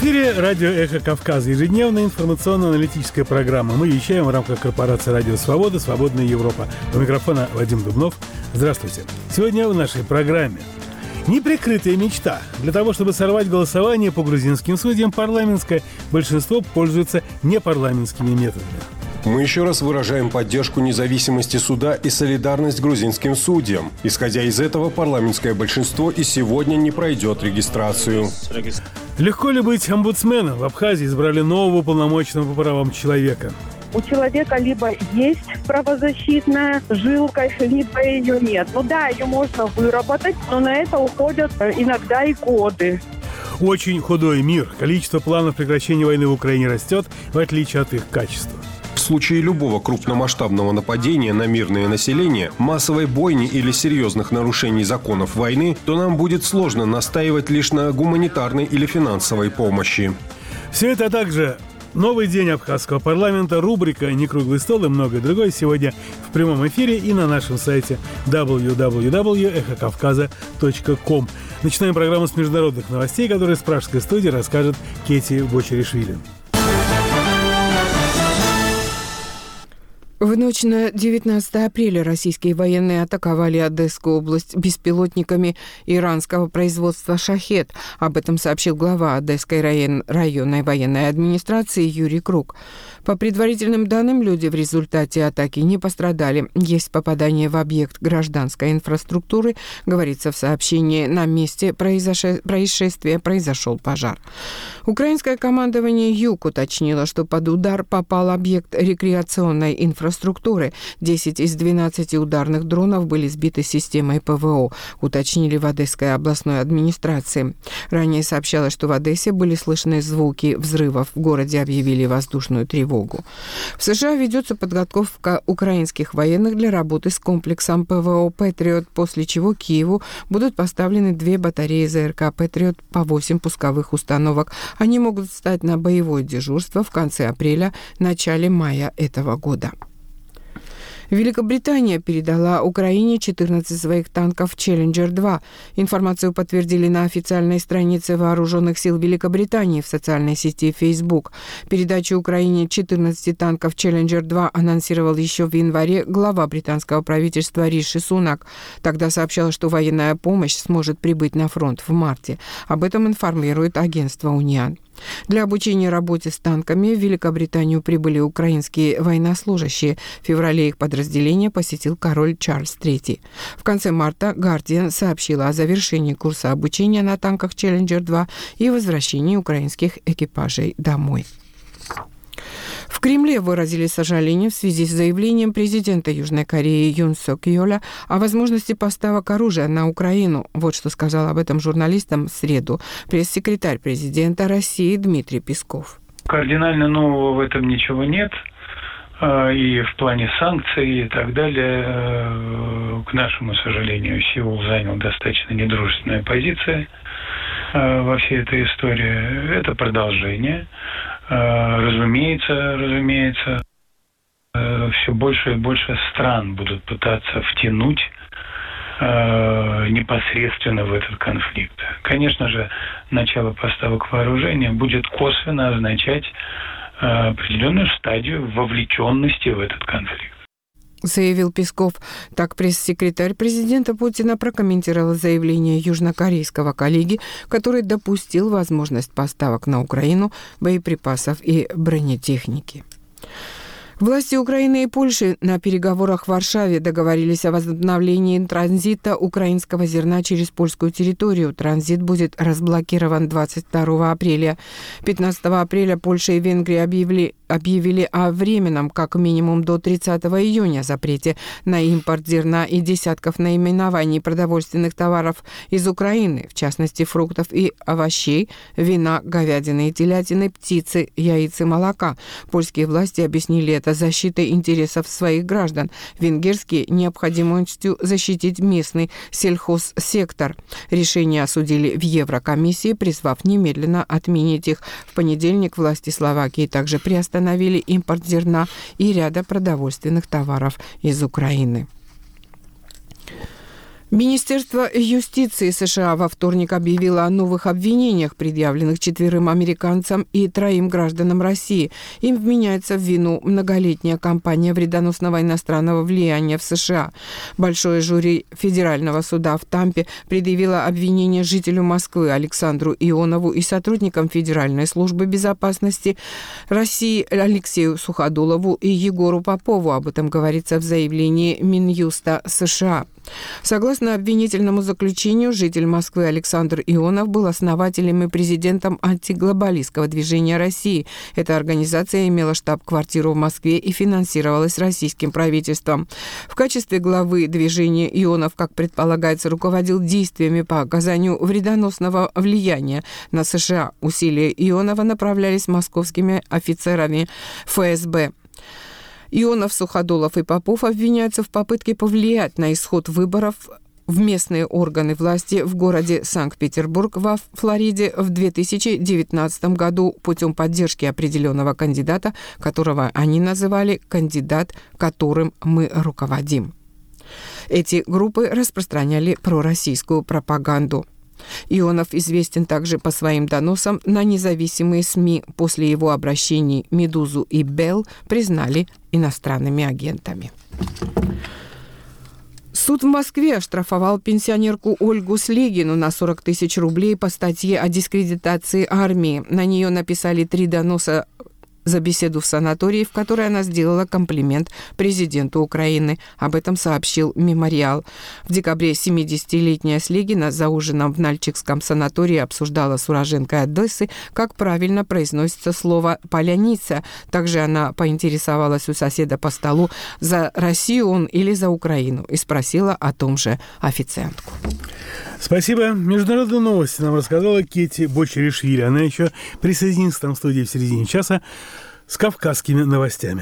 эфире радио «Эхо Кавказа». Ежедневная информационно-аналитическая программа. Мы вещаем в рамках корпорации «Радио Свобода», «Свободная Европа». У микрофона Вадим Дубнов. Здравствуйте. Сегодня в нашей программе неприкрытая мечта. Для того, чтобы сорвать голосование по грузинским судьям, парламентское большинство пользуется непарламентскими методами. Мы еще раз выражаем поддержку независимости суда и солидарность грузинским судьям. Исходя из этого, парламентское большинство и сегодня не пройдет регистрацию. Легко ли быть омбудсменом? В Абхазии избрали нового уполномоченного по правам человека. У человека либо есть правозащитная жилка, либо ее нет. Ну да, ее можно выработать, но на это уходят иногда и годы. Очень худой мир. Количество планов прекращения войны в Украине растет, в отличие от их качества. В случае любого крупномасштабного нападения на мирное население, массовой бойни или серьезных нарушений законов войны, то нам будет сложно настаивать лишь на гуманитарной или финансовой помощи. Все это, а также новый день абхазского парламента, рубрика «Не круглый стол» и многое другое сегодня в прямом эфире и на нашем сайте www.ekhokavkaza.com. Начинаем программу с международных новостей, которые с пражской студии расскажет Кети Бочеришвили. В ночь на 19 апреля российские военные атаковали Одесскую область беспилотниками иранского производства «Шахед». Об этом сообщил глава Одесской районной военной администрации Юрий Крук. По предварительным данным, люди в результате атаки не пострадали. Есть попадание в объект гражданской инфраструктуры. Говорится в сообщении, на месте происшествия произошел пожар. Украинское командование «Юг» уточнило, что под удар попал объект рекреационной инфраструктуры. 10 из 12 ударных дронов были сбиты системой ПВО, уточнили в Одесской областной администрации. Ранее сообщалось, что в Одессе были слышны звуки взрывов. В городе объявили воздушную тревогу. В США ведется подготовка украинских военных для работы с комплексом ПВО «Патриот», после чего Киеву будут поставлены 2 батареи ЗРК «Патриот» по 8 пусковых установок. Они могут встать на боевое дежурство в конце апреля, начале мая этого года. Великобритания передала Украине 14 своих танков «Челленджер-2». Информацию подтвердили на официальной странице Вооруженных сил Великобритании в социальной сети Facebook. Передачу Украине 14 танков «Челленджер-2» анонсировал еще в январе глава британского правительства Риши Сунак. Тогда сообщалось, что военная помощь сможет прибыть на фронт в марте. Об этом информирует агентство «Униан». Для обучения работе с танками в Великобританию прибыли украинские военнослужащие. В феврале их подразделение посетил король Чарльз III. В конце марта «Гардиан» сообщила о завершении курса обучения на танках «Челленджер-2» и возвращении украинских экипажей домой. В Кремле выразили сожаление в связи с заявлением президента Южной Кореи Юн Сок Йоля о возможности поставок оружия на Украину. Вот что сказал об этом журналистам в среду пресс-секретарь президента России Дмитрий Песков. Кардинально нового в этом ничего нет. И в плане санкций и так далее, к нашему сожалению, Сеул занял достаточно недружественную позицию во всей этой истории. Это продолжение. Разумеется, все больше и больше стран будут пытаться втянуть непосредственно в этот конфликт. Конечно же, начало поставок вооружения будет косвенно означать определенную стадию вовлеченности в этот конфликт. Заявил Песков. Так пресс-секретарь президента Путина прокомментировал заявление южнокорейского коллеги, который допустил возможность поставок на Украину боеприпасов и бронетехники. Власти Украины и Польши на переговорах в Варшаве договорились о возобновлении транзита украинского зерна через польскую территорию. Транзит будет разблокирован 22 апреля. 15 апреля Польша и Венгрия объявили о временном, как минимум до 30 июня, запрете на импорт зерна и десятков наименований продовольственных товаров из Украины, в частности фруктов и овощей, вина, говядины и телятины, птицы, яиц и молока. Польские власти объяснили это защитой интересов своих граждан. Венгерские – необходимостью защитить местный сельхозсектор. Решение осудили в Еврокомиссии, призвав немедленно отменить их. В понедельник власти Словакии также приостановили импорт зерна и ряда продовольственных товаров из Украины. Министерство юстиции США во вторник объявило о новых обвинениях, предъявленных 4 американцам и 3 гражданам России. Им вменяется в вину многолетняя кампания вредоносного иностранного влияния в США. Большое жюри Федерального суда в Тампе предъявило обвинение жителю Москвы Александру Ионову и сотрудникам Федеральной службы безопасности России Алексею Суходолову и Егору Попову. Об этом говорится в заявлении Минюста США. Согласно обвинительному заключению, житель Москвы Александр Ионов был основателем и президентом антиглобалистского движения России. Эта организация имела штаб-квартиру в Москве и финансировалась российским правительством. В качестве главы движения Ионов, как предполагается, руководил действиями по оказанию вредоносного влияния на США. Усилия Ионова направлялись московскими офицерами ФСБ. Ионов, Суходолов и Попов обвиняются в попытке повлиять на исход выборов в местные органы власти в городе Санкт-Петербург во Флориде в 2019 году путем поддержки определенного кандидата, которого они называли «кандидат, которым мы руководим». Эти группы распространяли пророссийскую пропаганду. Ионов известен также по своим доносам на независимые СМИ. После его обращений «Медузу» и «Белл» признали иностранными агентами. Суд в Москве оштрафовал пенсионерку Ольгу Слегину на 40 тысяч рублей по статье о дискредитации армии. На нее написали 3 доноса за беседу в санатории, в которой она сделала комплимент президенту Украины. Об этом сообщил «Мемориал». В декабре 70-летняя Слегина за ужином в Нальчикском санатории обсуждала с уроженкой Одессы, как правильно произносится слово «поляница». Также она поинтересовалась у соседа по столу, за Россию он или за Украину, и спросила о том же официантку. Спасибо. Международные новости нам рассказала Кетти Бочеришвили. Она еще присоединится там в студии в середине часа с кавказскими новостями.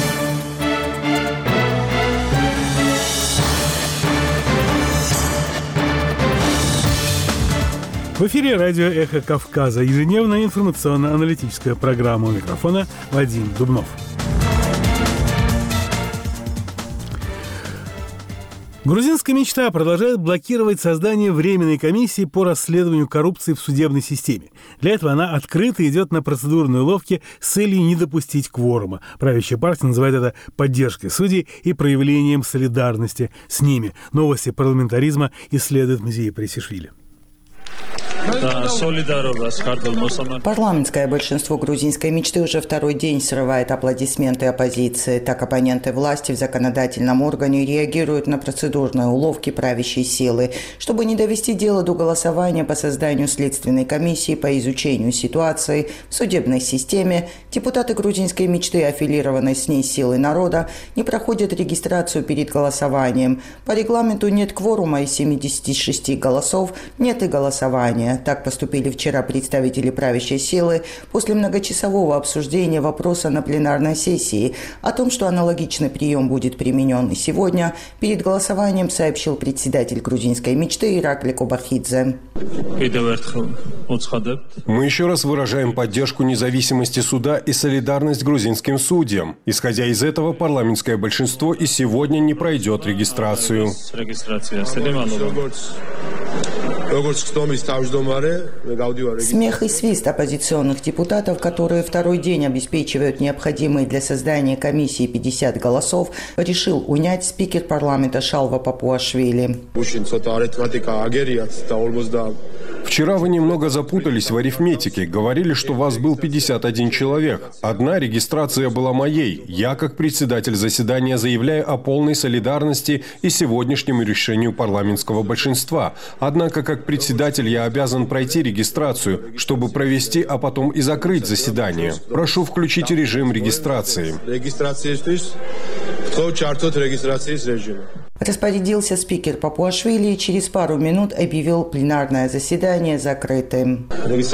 В эфире радио «Эхо Кавказа». Ежедневная информационно-аналитическая программа. У микрофона Вадим Дубнов. Грузинская мечта продолжает блокировать создание Временной комиссии по расследованию коррупции в судебной системе. Для этого она открыто идет на процедурные уловки с целью не допустить кворума. Правящая партия называет это поддержкой судей и проявлением солидарности с ними. Новости парламентаризма исследует музей Пресишвили. Парламентское большинство грузинской мечты уже второй день срывает аплодисменты оппозиции. Так оппоненты власти в законодательном органе реагируют на процедурные уловки правящей силы. Чтобы не довести дело до голосования по созданию следственной комиссии по изучению ситуации в судебной системе, депутаты грузинской мечты, аффилированной с ней силой народа, не проходят регистрацию перед голосованием. По регламенту нет кворума из 76 голосов, нет и голосования. Так поступили вчера представители правящей силы после многочасового обсуждения вопроса на пленарной сессии. О том, что аналогичный прием будет применен и сегодня, перед голосованием сообщил председатель грузинской мечты Иракли Кобахидзе. Мы еще раз выражаем поддержку независимости суда и солидарность грузинским судьям. Исходя из этого, парламентское большинство и сегодня не пройдет регистрацию. Смех и свист оппозиционных депутатов, которые второй день обеспечивают необходимые для создания комиссии 50 голосов, решил унять спикер парламента Шалва Папуашвили. Вчера вы немного запутались в арифметике. Говорили, что вас был 51 человек. Одна регистрация была моей. Я, как председатель заседания, заявляю о полной солидарности и сегодняшнему решению парламентского большинства. Однако, как председатель, я обязан пройти регистрацию, чтобы провести, а потом и закрыть заседание. Прошу включить режим регистрации. Распорядился спикер Папуашвили и через пару минут объявил пленарное заседание закрытым.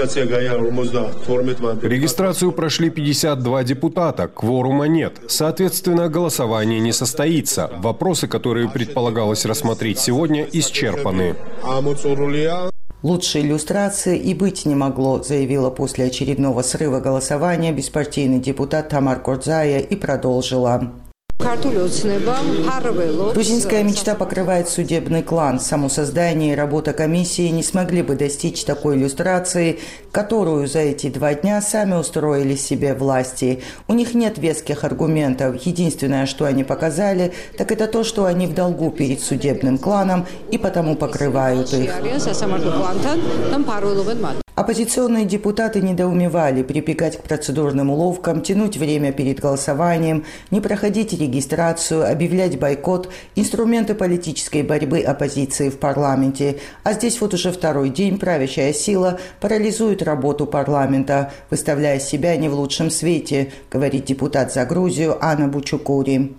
Регистрацию прошли 52 депутата, кворума нет. Соответственно, голосование не состоится. Вопросы, которые предполагалось рассмотреть сегодня, исчерпаны. Лучшей иллюстрации и быть не могло, заявила после очередного срыва голосования беспартийный депутат Тамар Кордзая и продолжила. Грузинская мечта покрывает судебный клан. Само создание и работа комиссии не смогли бы достичь такой иллюстрации, которую за эти 2 дня сами устроили себе власти. У них нет веских аргументов. Единственное, что они показали, так это то, что они в долгу перед судебным кланом и потому покрывают их. Оппозиционные депутаты недоумевали прибегать к процедурным уловкам, тянуть время перед голосованием, не проходить регистрацию, объявлять бойкот, инструменты политической борьбы оппозиции в парламенте. А здесь вот уже 2-й день правящая сила парализует работу парламента, выставляя себя не в лучшем свете, говорит депутат за Грузию Анна Бучукури.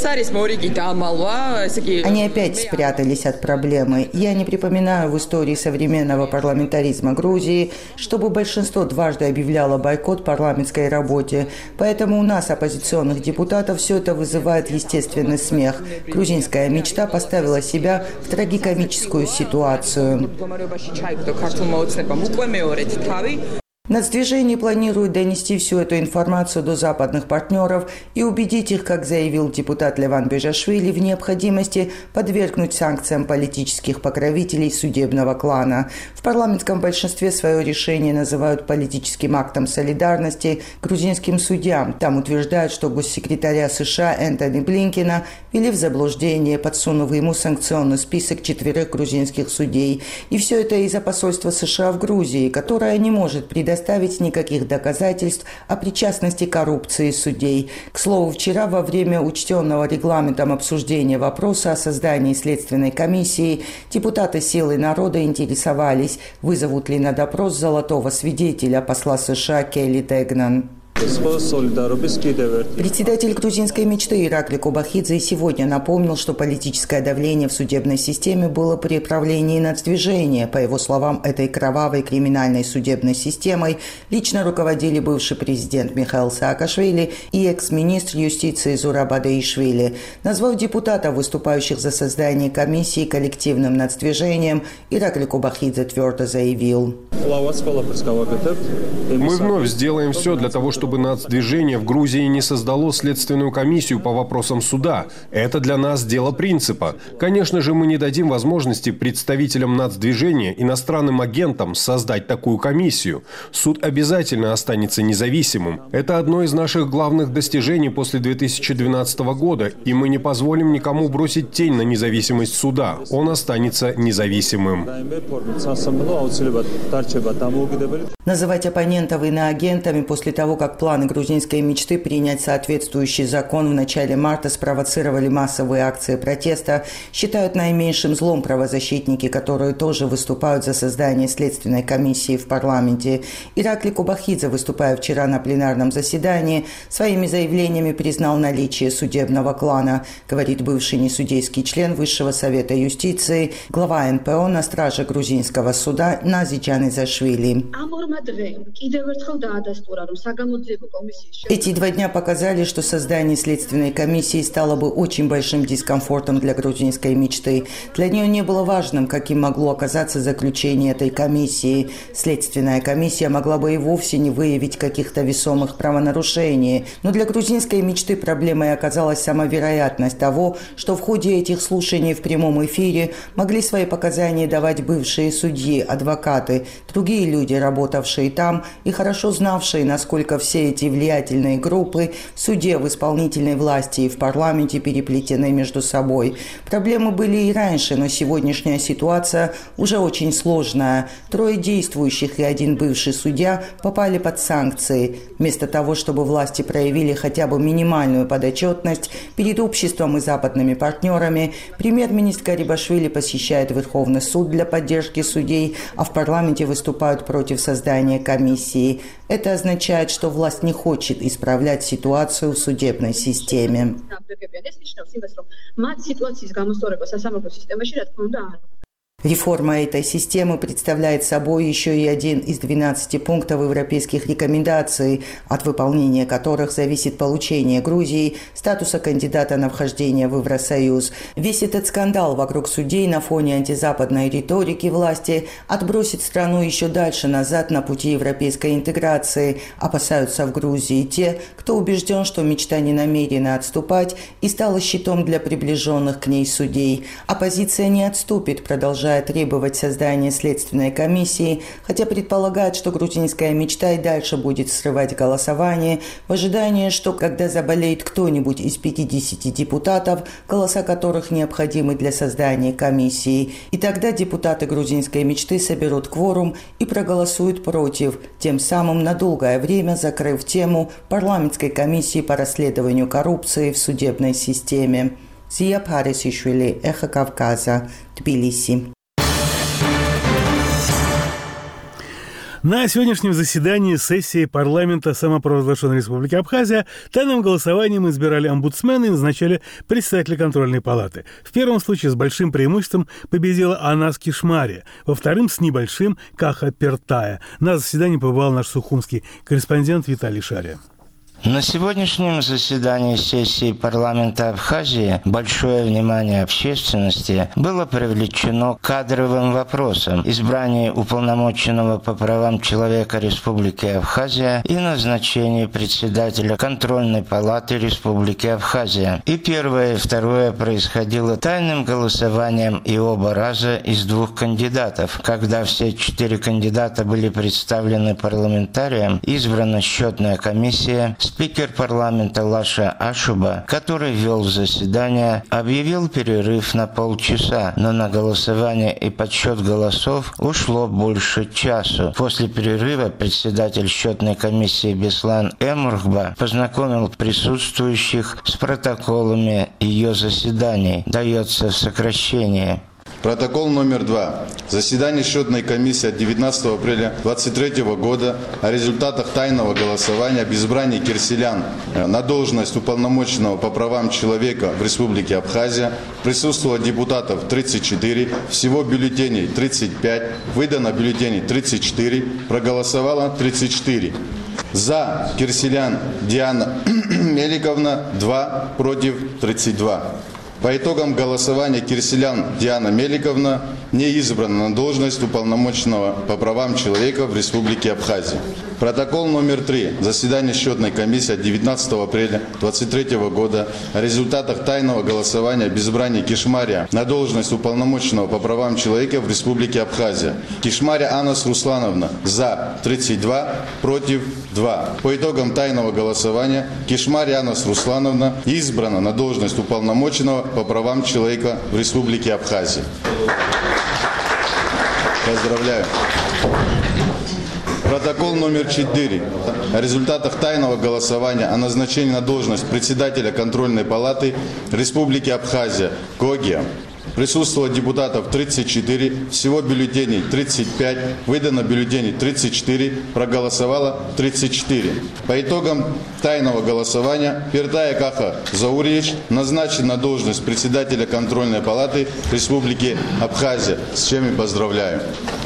Они опять спрятались от проблемы. Я не припоминаю в истории современного парламентаризма Грузии, чтобы большинство дважды объявляло бойкот парламентской работе. Поэтому у нас, оппозиционных депутатов, все это вызывает естественный смех. Грузинская мечта поставила себя в трагикомическую ситуацию. Нацдвижение планирует донести всю эту информацию до западных партнеров и убедить их, как заявил депутат Леван Бежашвили, в необходимости подвергнуть санкциям политических покровителей судебного клана. В парламентском большинстве свое решение называют политическим актом солидарности грузинским судьям. Там утверждают, что госсекретаря США Энтони Блинкена ввели в заблуждение, подсунув ему санкционный список 4 грузинских судей. И все это из-за посольства США в Грузии, которое не может предоставить никаких доказательств о причастности к коррупции судей. К слову, вчера во время учтенного регламентом обсуждения вопроса о создании следственной комиссии депутаты «Силы народа» интересовались, вызовут ли на допрос золотого свидетеля посла США Келли Дегнан. Председатель грузинской мечты Иракли Кобахидзе сегодня напомнил, что политическое давление в судебной системе было при правлении нацдвижения. По его словам, этой кровавой криминальной судебной системой лично руководили бывший президент Михаил Саакашвили и экс-министр юстиции Зураб Адаишвили. Назвав депутатов, выступающих за создание комиссии коллективным нацдвижением, Иракли Кобахидзе твердо заявил: «Мы вновь сделаем все для того, чтобы нацдвижение в Грузии не создало следственную комиссию по вопросам суда. Это для нас дело принципа. Конечно же, мы не дадим возможности представителям нацдвижения, иностранным агентам создать такую комиссию. Суд обязательно останется независимым. Это одно из наших главных достижений после 2012 года, и мы не позволим никому бросить тень на независимость суда. Он останется независимым». Называть оппонентов иноагентами после того, как планы грузинской мечты принять соответствующий закон в начале марта спровоцировали массовые акции протеста, считают наименьшим злом правозащитники, которые тоже выступают за создание следственной комиссии в парламенте. Иракли Кобахидзе, выступая вчера на пленарном заседании, своими заявлениями признал наличие судебного клана, говорит бывший несудейский член Высшего совета юстиции, глава НПО на страже грузинского суда Назиджан Изашвили. Эти 2 дня показали, что создание следственной комиссии стало бы очень большим дискомфортом для грузинской мечты. Для нее не было важным, каким могло оказаться заключение этой комиссии. Следственная комиссия могла бы и вовсе не выявить каких-то весомых правонарушений. Но для грузинской мечты проблемой оказалась сама вероятность того, что в ходе этих слушаний в прямом эфире могли свои показания давать бывшие судьи, адвокаты, другие люди, работавшие там и хорошо знавшие, насколько все эти влиятельные группы в суде, в исполнительной власти и в парламенте переплетены между собой. Проблемы были и раньше, но сегодняшняя ситуация уже очень сложная. 3 действующих и 1 бывший судья попали под санкции. Вместо того, чтобы власти проявили хотя бы минимальную подотчетность перед обществом и западными партнерами, премьер-министр Гарибашвили посещает Верховный суд для поддержки судей, а в парламенте выступают против создания комиссии. Это означает, что власть не хочет исправлять ситуацию в судебной системе. Реформа этой системы представляет собой еще и один из 12 пунктов европейских рекомендаций, от выполнения которых зависит получение Грузии статуса кандидата на вхождение в Евросоюз. Весь этот скандал вокруг судей на фоне антизападной риторики власти отбросит страну еще дальше назад на пути европейской интеграции. Опасаются в Грузии те, кто убежден, что мечта не намерена отступать и стала щитом для приближенных к ней судей. Оппозиция не отступит, продолжая требовать создания следственной комиссии, хотя предполагает, что грузинская мечта и дальше будет срывать голосование в ожидании, что когда заболеет кто-нибудь из 50 депутатов, голоса которых необходимы для создания комиссии, и тогда депутаты грузинской мечты соберут кворум и проголосуют против, тем самым на долгое время закрыв тему парламентской комиссии по расследованию коррупции в судебной системе. Зия Парисишвили, Эхо Кавказа, Тбилиси. На сегодняшнем заседании сессии парламента самопровозглашенной Республики Абхазия тайным голосованием избирали омбудсмена и назначали председателя контрольной палаты. В первом случае с большим преимуществом победила Анас Кишмария, во втором с небольшим Каха Пертая. На заседании побывал наш сухумский корреспондент Виталий Шария. На сегодняшнем заседании сессии парламента Абхазии большое внимание общественности было привлечено к кадровым вопросам избрания уполномоченного по правам человека Республики Абхазия и назначения председателя контрольной палаты Республики Абхазия. И первое, и второе происходило тайным голосованием и оба раза из двух кандидатов. Когда все 4 кандидата были представлены парламентариям, избрана счетная комиссия. Спикер парламента Лаша Ашуба, который вел заседание, объявил перерыв на полчаса, но на голосование и подсчет голосов ушло больше часу. После перерыва председатель счетной комиссии Беслан Эмурхба познакомил присутствующих с протоколами ее заседаний. Дается в сокращении. Протокол номер 2. Заседание счетной комиссии от 19 апреля 2023 года о результатах тайного голосования об избрании Кирселян на должность уполномоченного по правам человека в Республике Абхазия присутствовало депутатов 34, всего бюллетеней 35, выдано бюллетеней 34, проголосовало 34. За Кирселян Диана Меликовна 2, против 32. По итогам голосования Кирселян Диана Меликовна не избрана на должность уполномоченного по правам человека в Республике Абхазия. Протокол номер 3. Заседание счетной комиссии от 19 апреля 2023 года о результатах тайного голосования об избрании Кишмария на должность уполномоченного по правам человека в Республике Абхазия. Кишмария Анас Руслановна за 32, против 2. По итогам тайного голосования Кишмария Анас Руслановна избрана на должность уполномоченного по правам человека в Республике Абхазия. Поздравляю. Протокол номер 4. О результатах тайного голосования о назначении на должность председателя контрольной палаты Республики Абхазия КОГИА. Присутствовало депутатов 34, всего бюллетеней 35, выдано бюллетеней 34, проголосовало 34. По итогам тайного голосования Пертая Каха Заурьевич назначен на должность председателя контрольной палаты Республики Абхазия, с чем и поздравляю.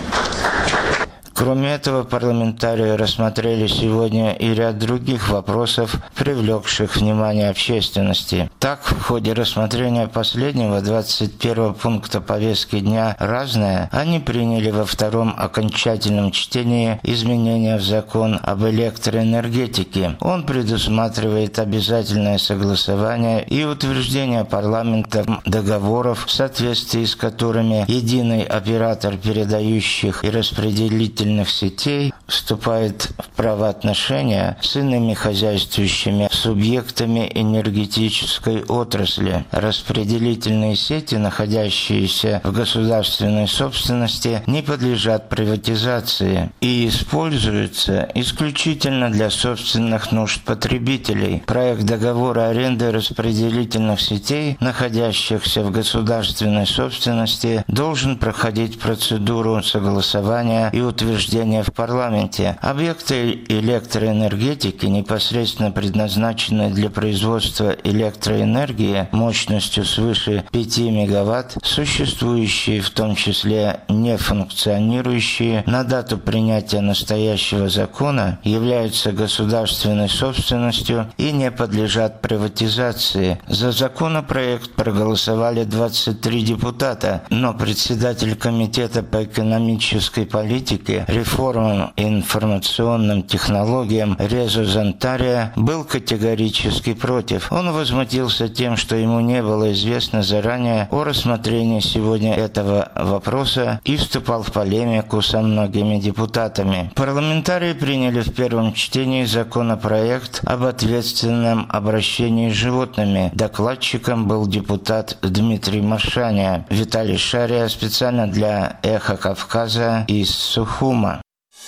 Кроме этого, парламентарии рассмотрели сегодня и ряд других вопросов, привлекших внимание общественности. Так, в ходе рассмотрения последнего 21 пункта повестки дня «Разное» они приняли во втором окончательном чтении изменения в закон об электроэнергетике. Он предусматривает обязательное согласование и утверждение парламентом договоров, в соответствии с которыми единый оператор передающих и распределительных сетей вступает в правоотношения с иными хозяйствующими субъектами энергетической отрасли. Распределительные сети, находящиеся в государственной собственности, не подлежат приватизации и используются исключительно для собственных нужд потребителей. Проект договора аренды распределительных сетей, находящихся в государственной собственности, должен проходить процедуру согласования и утверждения в парламенте. парламенте объекты электроэнергетики, непосредственно предназначенные для производства электроэнергии мощностью свыше 5 мегаватт, существующие, в том числе не функционирующие, на дату принятия настоящего закона являются государственной собственностью и не подлежат приватизации. За законопроект проголосовали 23 депутата, но председатель Комитета по экономической политике, реформам и информационным технологиям Резо Зантария был категорически против. Он возмутился тем, что ему не было известно заранее о рассмотрении сегодня этого вопроса и вступал в полемику со многими депутатами. Парламентарии приняли в первом чтении законопроект об ответственном обращении с животными. Докладчиком был депутат Дмитрий Машаня. Виталий Шария специально для «Эхо Кавказа» из Сухума.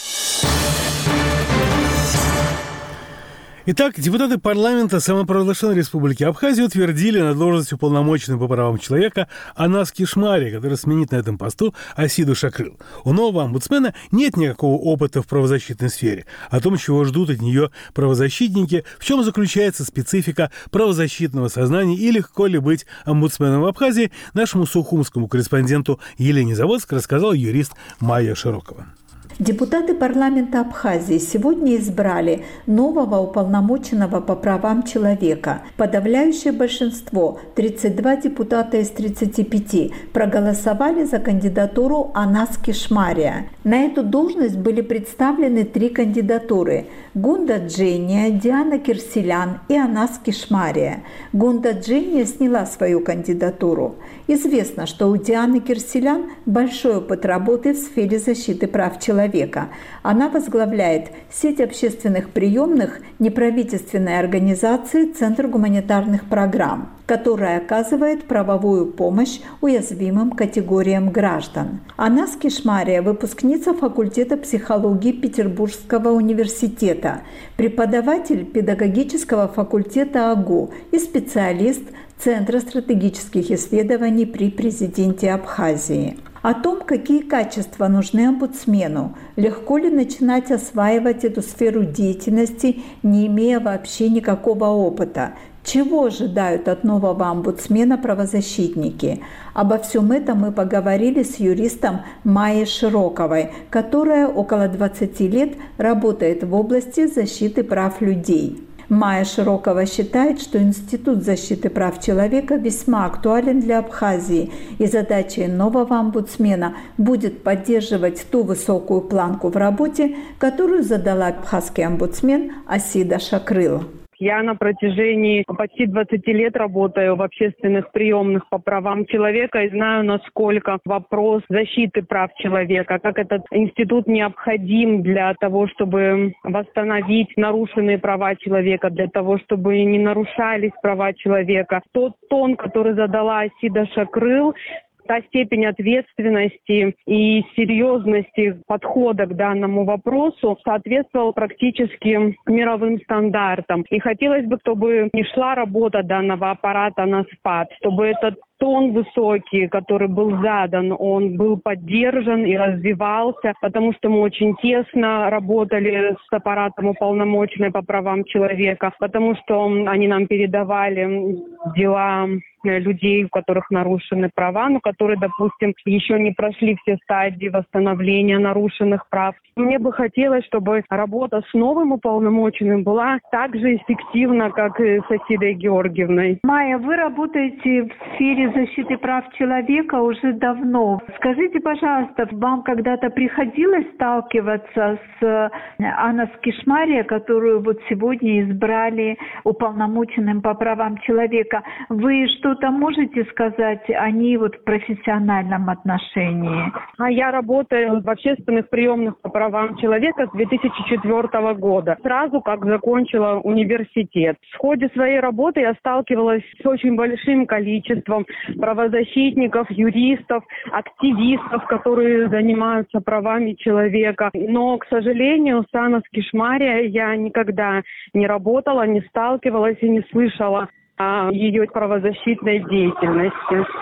Итак, депутаты парламента самопровозглашенной республики Абхазия утвердили на должность уполномоченную по правам человека Анас Кишмари, который сменит на этом посту Асиду Шакрыл. У нового омбудсмена нет никакого опыта в правозащитной сфере. О том, чего ждут от нее правозащитники, в чем заключается специфика правозащитного сознания и легко ли быть омбудсменом в Абхазии, нашему сухумскому корреспонденту Елене Заводской рассказала юрист Майя Широкова. Депутаты парламента Абхазии сегодня избрали нового уполномоченного по правам человека. Подавляющее большинство, 32 депутата из 35, проголосовали за кандидатуру Анас Кишмария. На эту должность были представлены 3 кандидатуры – Гунда Джения, Диана Кирсилян и Анас Кишмария. Гунда Джения сняла свою кандидатуру. Известно, что у Дианы Кирсилян большой опыт работы в сфере защиты прав человека. Она возглавляет сеть общественных приемных неправительственной организации «Центр гуманитарных программ», которая оказывает правовую помощь уязвимым категориям граждан. Анас Кишмария – выпускница факультета психологии Петербургского университета, преподаватель педагогического факультета АГУ и специалист Центра стратегических исследований при президенте Абхазии. О том, какие качества нужны омбудсмену, легко ли начинать осваивать эту сферу деятельности, не имея вообще никакого опыта, чего ожидают от нового омбудсмена правозащитники. Обо всем этом мы поговорили с юристом Майей Широковой, которая около 20 лет работает в области защиты прав людей. Майя Широкова считает, что Институт защиты прав человека весьма актуален для Абхазии, и задачей нового омбудсмена будет поддерживать ту высокую планку в работе, которую задала абхазский омбудсмен Асида Шакрыл. Я на протяжении почти 20 лет работаю в общественных приемных по правам человека и знаю, насколько вопрос защиты прав человека, как этот институт необходим для того, чтобы восстановить нарушенные права человека, для того, чтобы не нарушались права человека. Тот тон, который задала Асида Шакрыл, та степень ответственности и серьезности подхода к данному вопросу соответствовала практически мировым стандартам. И хотелось бы, чтобы не шла работа данного аппарата на спад, чтобы этот тон высокий, который был задан, он был поддержан и развивался, потому что мы очень тесно работали с аппаратом уполномоченной по правам человека, потому что они нам передавали дела людей, у которых нарушены права, но которые, допустим, еще не прошли все стадии восстановления нарушенных прав. Мне бы хотелось, чтобы работа с новым уполномоченным была так же эффективна, как и с Асидой Георгиевной. Майя, вы работаете в сфере защиты прав человека уже давно. Скажите, пожалуйста, вам когда-то приходилось сталкиваться с Анас Кишмария, которую вот сегодня избрали уполномоченным по правам человека? Вы что-то можете сказать о ней вот в профессиональном отношении? Я работаю в общественных приемных по правам человека с 2004 года, сразу как закончила университет. В ходе своей работы я сталкивалась с очень большим количеством правозащитников, юристов, активистов, которые занимаются правами человека. Но, к сожалению, с Анас Кишмария я никогда не работала, не сталкивалась и не слышала о ее правозащитной деятельности.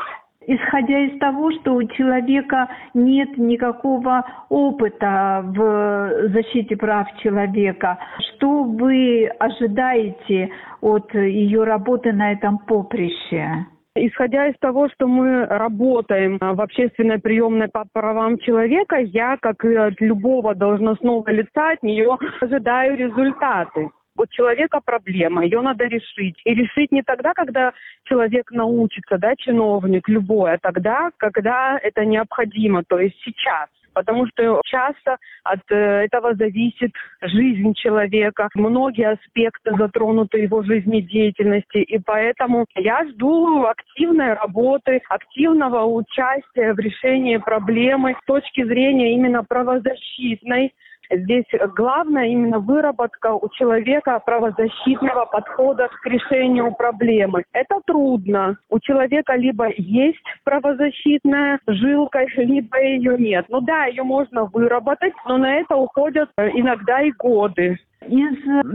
Исходя из того, что у человека нет никакого опыта в защите прав человека, что вы ожидаете от ее работы на этом поприще? Исходя из того, что мы работаем в общественной приемной по правам человека, я, как и от любого должностного лица, от нее ожидаю результаты. У человека проблема, ее надо решить. И решить не тогда, когда человек научится, чиновник любой, а тогда, когда это необходимо, то есть сейчас. Потому что часто от этого зависит жизнь человека, многие аспекты затронуты его жизнедеятельности. И поэтому я жду активной работы, активного участия в решении проблемы с точки зрения именно правозащитной. Здесь главное именно выработка у человека правозащитного подхода к решению проблемы. Это трудно. У человека либо есть правозащитная жилка, либо ее нет. Ее можно выработать, но на это уходят иногда и годы. Из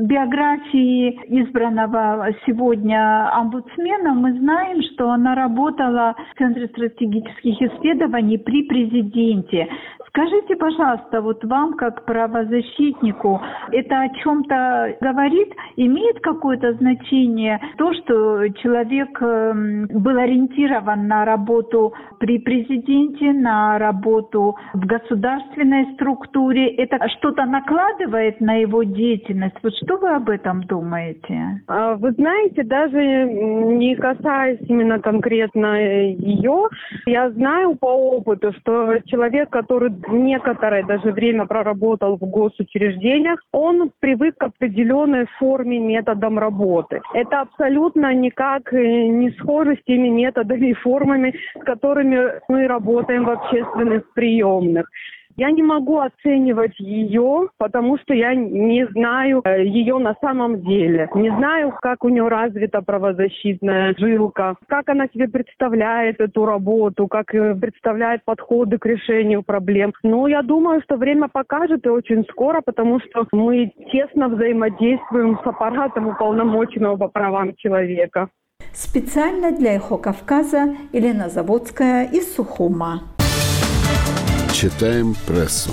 биографии избранного сегодня омбудсмена мы знаем, что она работала в Центре стратегических исследований при президенте. Скажите, пожалуйста, вам как правозащитнику, это о чем-то говорит? Имеет какое-то значение то, что человек был ориентирован на работу при президенте, на работу в государственной структуре? Это что-то накладывает на его деятельность? Что вы об этом думаете? Вы знаете, даже не касаясь именно конкретно ее, я знаю по опыту, что человек, который некоторое даже время проработал в госучреждениях, он привык к определенной форме, методам работы. Это абсолютно никак не схоже с теми методами и формами, с которыми мы работаем в общественных приемных. Я не могу оценивать ее, потому что я не знаю ее на самом деле. Не знаю, как у нее развита правозащитная жилка, как она себе представляет эту работу, как представляет подходы к решению проблем. Но я думаю, что время покажет и очень скоро, потому что мы тесно взаимодействуем с аппаратом уполномоченного по правам человека. Специально для «Эхо Кавказа» Елена Заводская из Сухума. Читаем прессу.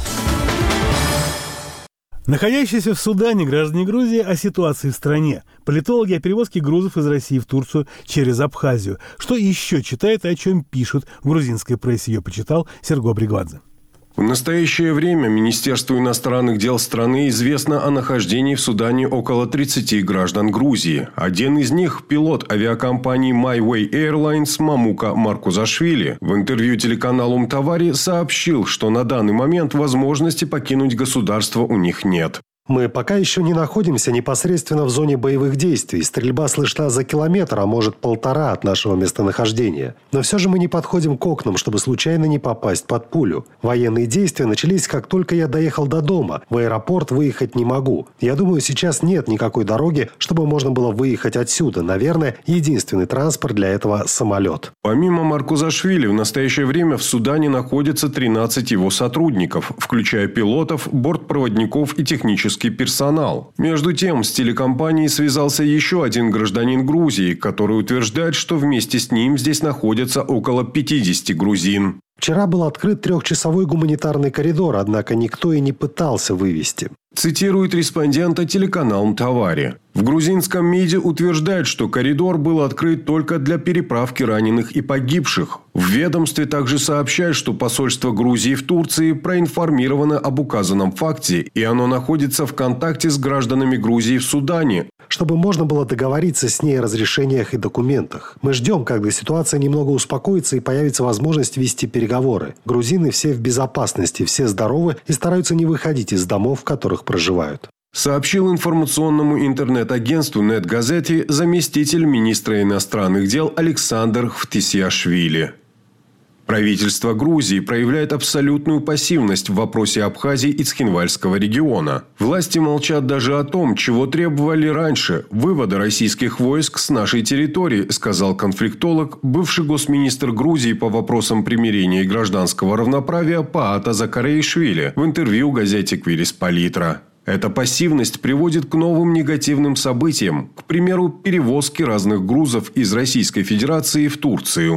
Находящиеся в Судане граждане Грузии о ситуации в стране. Политологи о перевозке грузов из России в Турцию через Абхазию. Что еще читает и о чем пишут в грузинской прессе, ее почитал Серго Бригвадзе. В настоящее время Министерству иностранных дел страны известно о нахождении в Судане около 30 граждан Грузии. Один из них – пилот авиакомпании MyWay Airlines Мамука Маркузашвили. В интервью телеканалу Мтавари сообщил, что на данный момент возможности покинуть государство у них нет. Мы пока еще не находимся непосредственно в зоне боевых действий. Стрельба слышна за километр, а может 1,5 от нашего местонахождения. Но все же мы не подходим к окнам, чтобы случайно не попасть под пулю. Военные действия начались, как только я доехал до дома. В аэропорт выехать не могу. Я думаю, сейчас нет никакой дороги, чтобы можно было выехать отсюда. Наверное, единственный транспорт для этого – самолет. Помимо Маркузашвили, в настоящее время в Судане находится 13 его сотрудников, включая пилотов, бортпроводников и технический персонал. Между тем, с телекомпанией связался еще один гражданин Грузии, который утверждает, что вместе с ним здесь находятся около 50 грузин. Вчера был открыт 3-часовой гуманитарный коридор, однако никто и не пытался вывести. Цитирует респондента телеканал Мтавари. В грузинском МИДе утверждают, что коридор был открыт только для переправки раненых и погибших. В ведомстве также сообщают, что посольство Грузии в Турции проинформировано об указанном факте, и оно находится в контакте с гражданами Грузии в Судане, чтобы можно было договориться с ней о разрешениях и документах. Мы ждем, когда ситуация немного успокоится и появится возможность вести переговоры. Грузины все в безопасности, все здоровы и стараются не выходить из домов, в которых проживают. Сообщил информационному интернет-агентству «Нет-Газети» заместитель министра иностранных дел Александр Хвтисиашвили. Правительство Грузии проявляет абсолютную пассивность в вопросе Абхазии и Цхинвальского региона. Власти молчат даже о том, чего требовали раньше – вывода российских войск с нашей территории, сказал конфликтолог, бывший госминистр Грузии по вопросам примирения и гражданского равноправия Паата Закареишвили в интервью газете «Квирис Политра». Эта пассивность приводит к новым негативным событиям, к примеру, перевозке разных грузов из Российской Федерации в Турцию.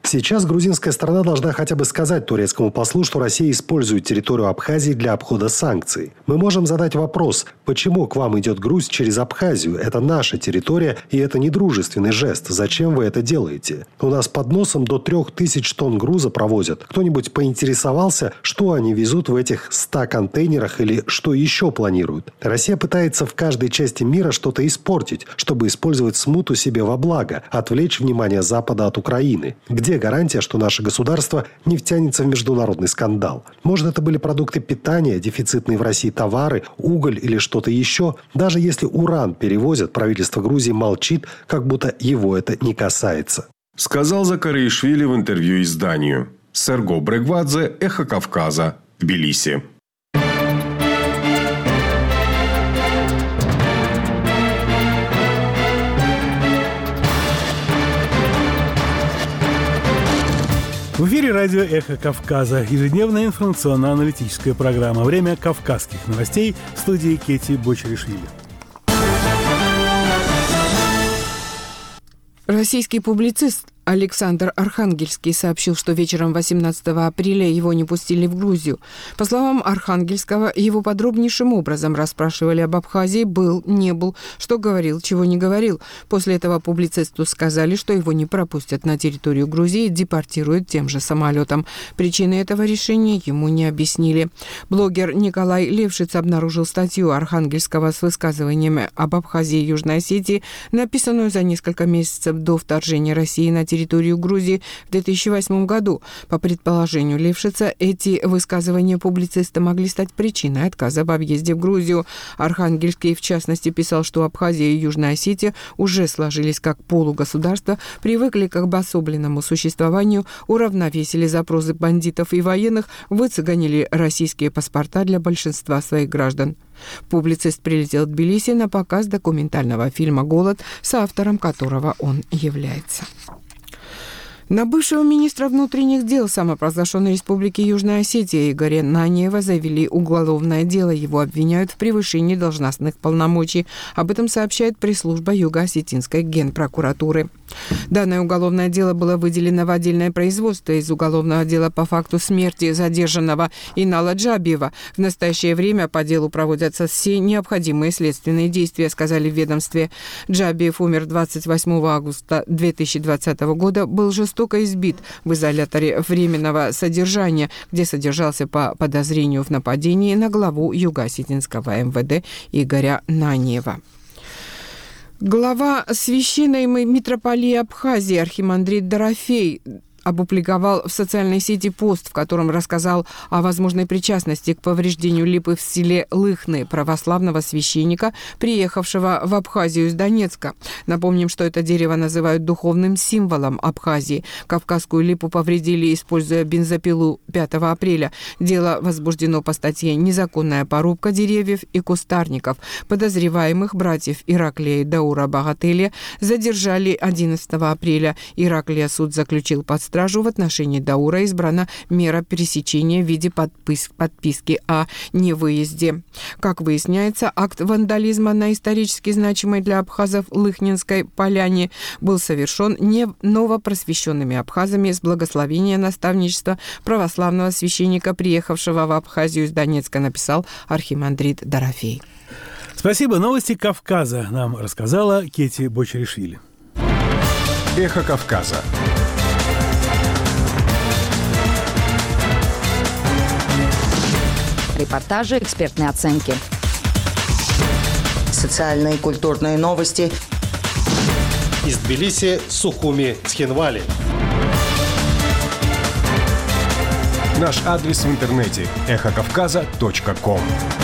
Сейчас грузинская сторона должна хотя бы сказать турецкому послу, что Россия использует территорию Абхазии для обхода санкций. Мы можем задать вопрос, почему к вам идет груз через Абхазию? Это наша территория, и это не дружественный жест. Зачем вы это делаете? У нас под носом до 3000 тонн груза провозят. Кто-нибудь поинтересовался, что они везут в этих 100 контейнерах или что еще планируют? Россия пытается в каждой части мира что-то испортить, чтобы использовать смуту себе во благо, отвлечь внимание Запада от Украины. Где гарантия, что наше государство не втянется в международный скандал? Может, это были продукты питания, дефицитные в России товары, уголь или что-то еще? Даже если уран перевозят, правительство Грузии молчит, как будто его это не касается. Сказал Закаришвили в интервью изданию. Серго Брегвадзе, Эхо Кавказа, Тбилиси. В эфире радио «Эхо Кавказа». Ежедневная информационно-аналитическая программа. Время кавказских новостей. В студии Кети Бочаришвили. Российский публицист Александр Архангельский сообщил, что вечером 18 апреля его не пустили в Грузию. По словам Архангельского, его подробнейшим образом расспрашивали об Абхазии, был, не был, что говорил, чего не говорил. После этого публицисту сказали, что его не пропустят на территорию Грузии и депортируют тем же самолетом. Причины этого решения ему не объяснили. Блогер Николай Левшиц обнаружил статью Архангельского с высказываниями об Абхазии и Южной Осетии, написанную за несколько месяцев до вторжения России на территорию Грузии в 2008 году. По предположению Левшица, эти высказывания публициста могли стать причиной отказа в объезде в Грузию. Архангельский, в частности, писал, что Абхазия и Южная Осетия уже сложились как полугосударства, привыкли к обособленному существованию, уравновесили запросы бандитов и военных, выцеганили российские паспорта для большинства своих граждан. Публицист прилетел в Тбилиси на показ документального фильма «Голод», соавтором которого он является. На бывшего министра внутренних дел самопровозглашенной Республики Южная Осетия Игоря Наниева завели уголовное дело. Его обвиняют в превышении должностных полномочий. Об этом сообщает пресс-служба Юго-Осетинской генпрокуратуры. Данное уголовное дело было выделено в отдельное производство из уголовного дела по факту смерти задержанного Инала Джабиева. В настоящее время по делу проводятся все необходимые следственные действия, сказали в ведомстве. Джабиев умер 28 августа 2020 года, был жестоко избит в изоляторе временного содержания, где содержался по подозрению в нападении на главу Юго-Осетинского МВД Игоря Наниева. Глава Священной митрополии Абхазии архимандрит Дорофей опубликовал в социальной сети пост, в котором рассказал о возможной причастности к повреждению липы в селе Лыхны православного священника, приехавшего в Абхазию из Донецка. Напомним, что это дерево называют духовным символом Абхазии. Кавказскую липу повредили, используя бензопилу 5 апреля. Дело возбуждено по статье «Незаконная порубка деревьев и кустарников». Подозреваемых братьев Ираклия и Даура Багателя задержали 11 апреля. Ираклия суд заключил под стражу. В отношении Даура избрана мера пересечения в виде подписки о невыезде. Как выясняется, акт вандализма на исторически значимой для абхазов Лыхнинской поляне был совершен не новопросвещенными абхазами с благословения наставничества православного священника, приехавшего в Абхазию из Донецка, написал архимандрит Дорофей. Спасибо. Новости Кавказа нам рассказала Кети Бочаришвили. Эхо Кавказа. Репортажи, экспертные оценки. Социальные и культурные новости. Из Тбилиси, Сухуми, Цхинвали. Наш адрес в интернете – эхокавказа.ком.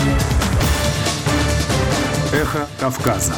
Эхо Кавказа.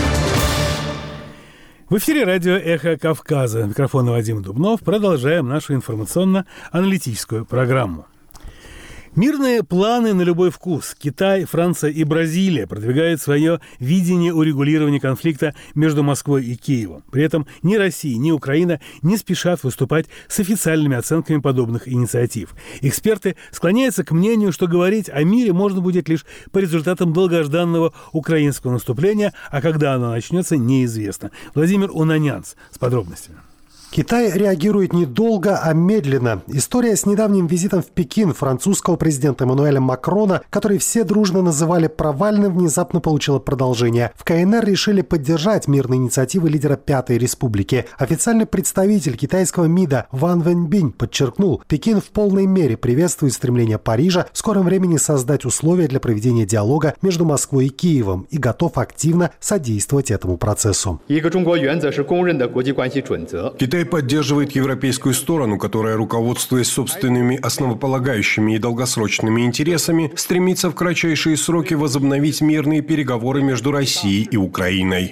В эфире радио «Эхо Кавказа». Микрофон Вадим Дубнов. Продолжаем нашу информационно-аналитическую программу. Мирные планы на любой вкус. Китай, Франция и Бразилия продвигают свое видение урегулирования конфликта между Москвой и Киевом. При этом ни Россия, ни Украина не спешат выступать с официальными оценками подобных инициатив. Эксперты склоняются к мнению, что говорить о мире можно будет лишь по результатам долгожданного украинского наступления, а когда оно начнется, неизвестно. Владимир Унанянц с подробностями. Китай реагирует не долго, а медленно. История с недавним визитом в Пекин французского президента Эммануэля Макрона, который все дружно называли провальным, внезапно получила продолжение. В КНР решили поддержать мирные инициативы лидера Пятой Республики. Официальный представитель китайского МИДа Ван Вэньбинь подчеркнул, Пекин в полной мере приветствует стремление Парижа в скором времени создать условия для проведения диалога между Москвой и Киевом и готов активно содействовать этому процессу. Китай поддерживает европейскую сторону, которая, руководствуясь собственными основополагающими и долгосрочными интересами, стремится в кратчайшие сроки возобновить мирные переговоры между Россией и Украиной.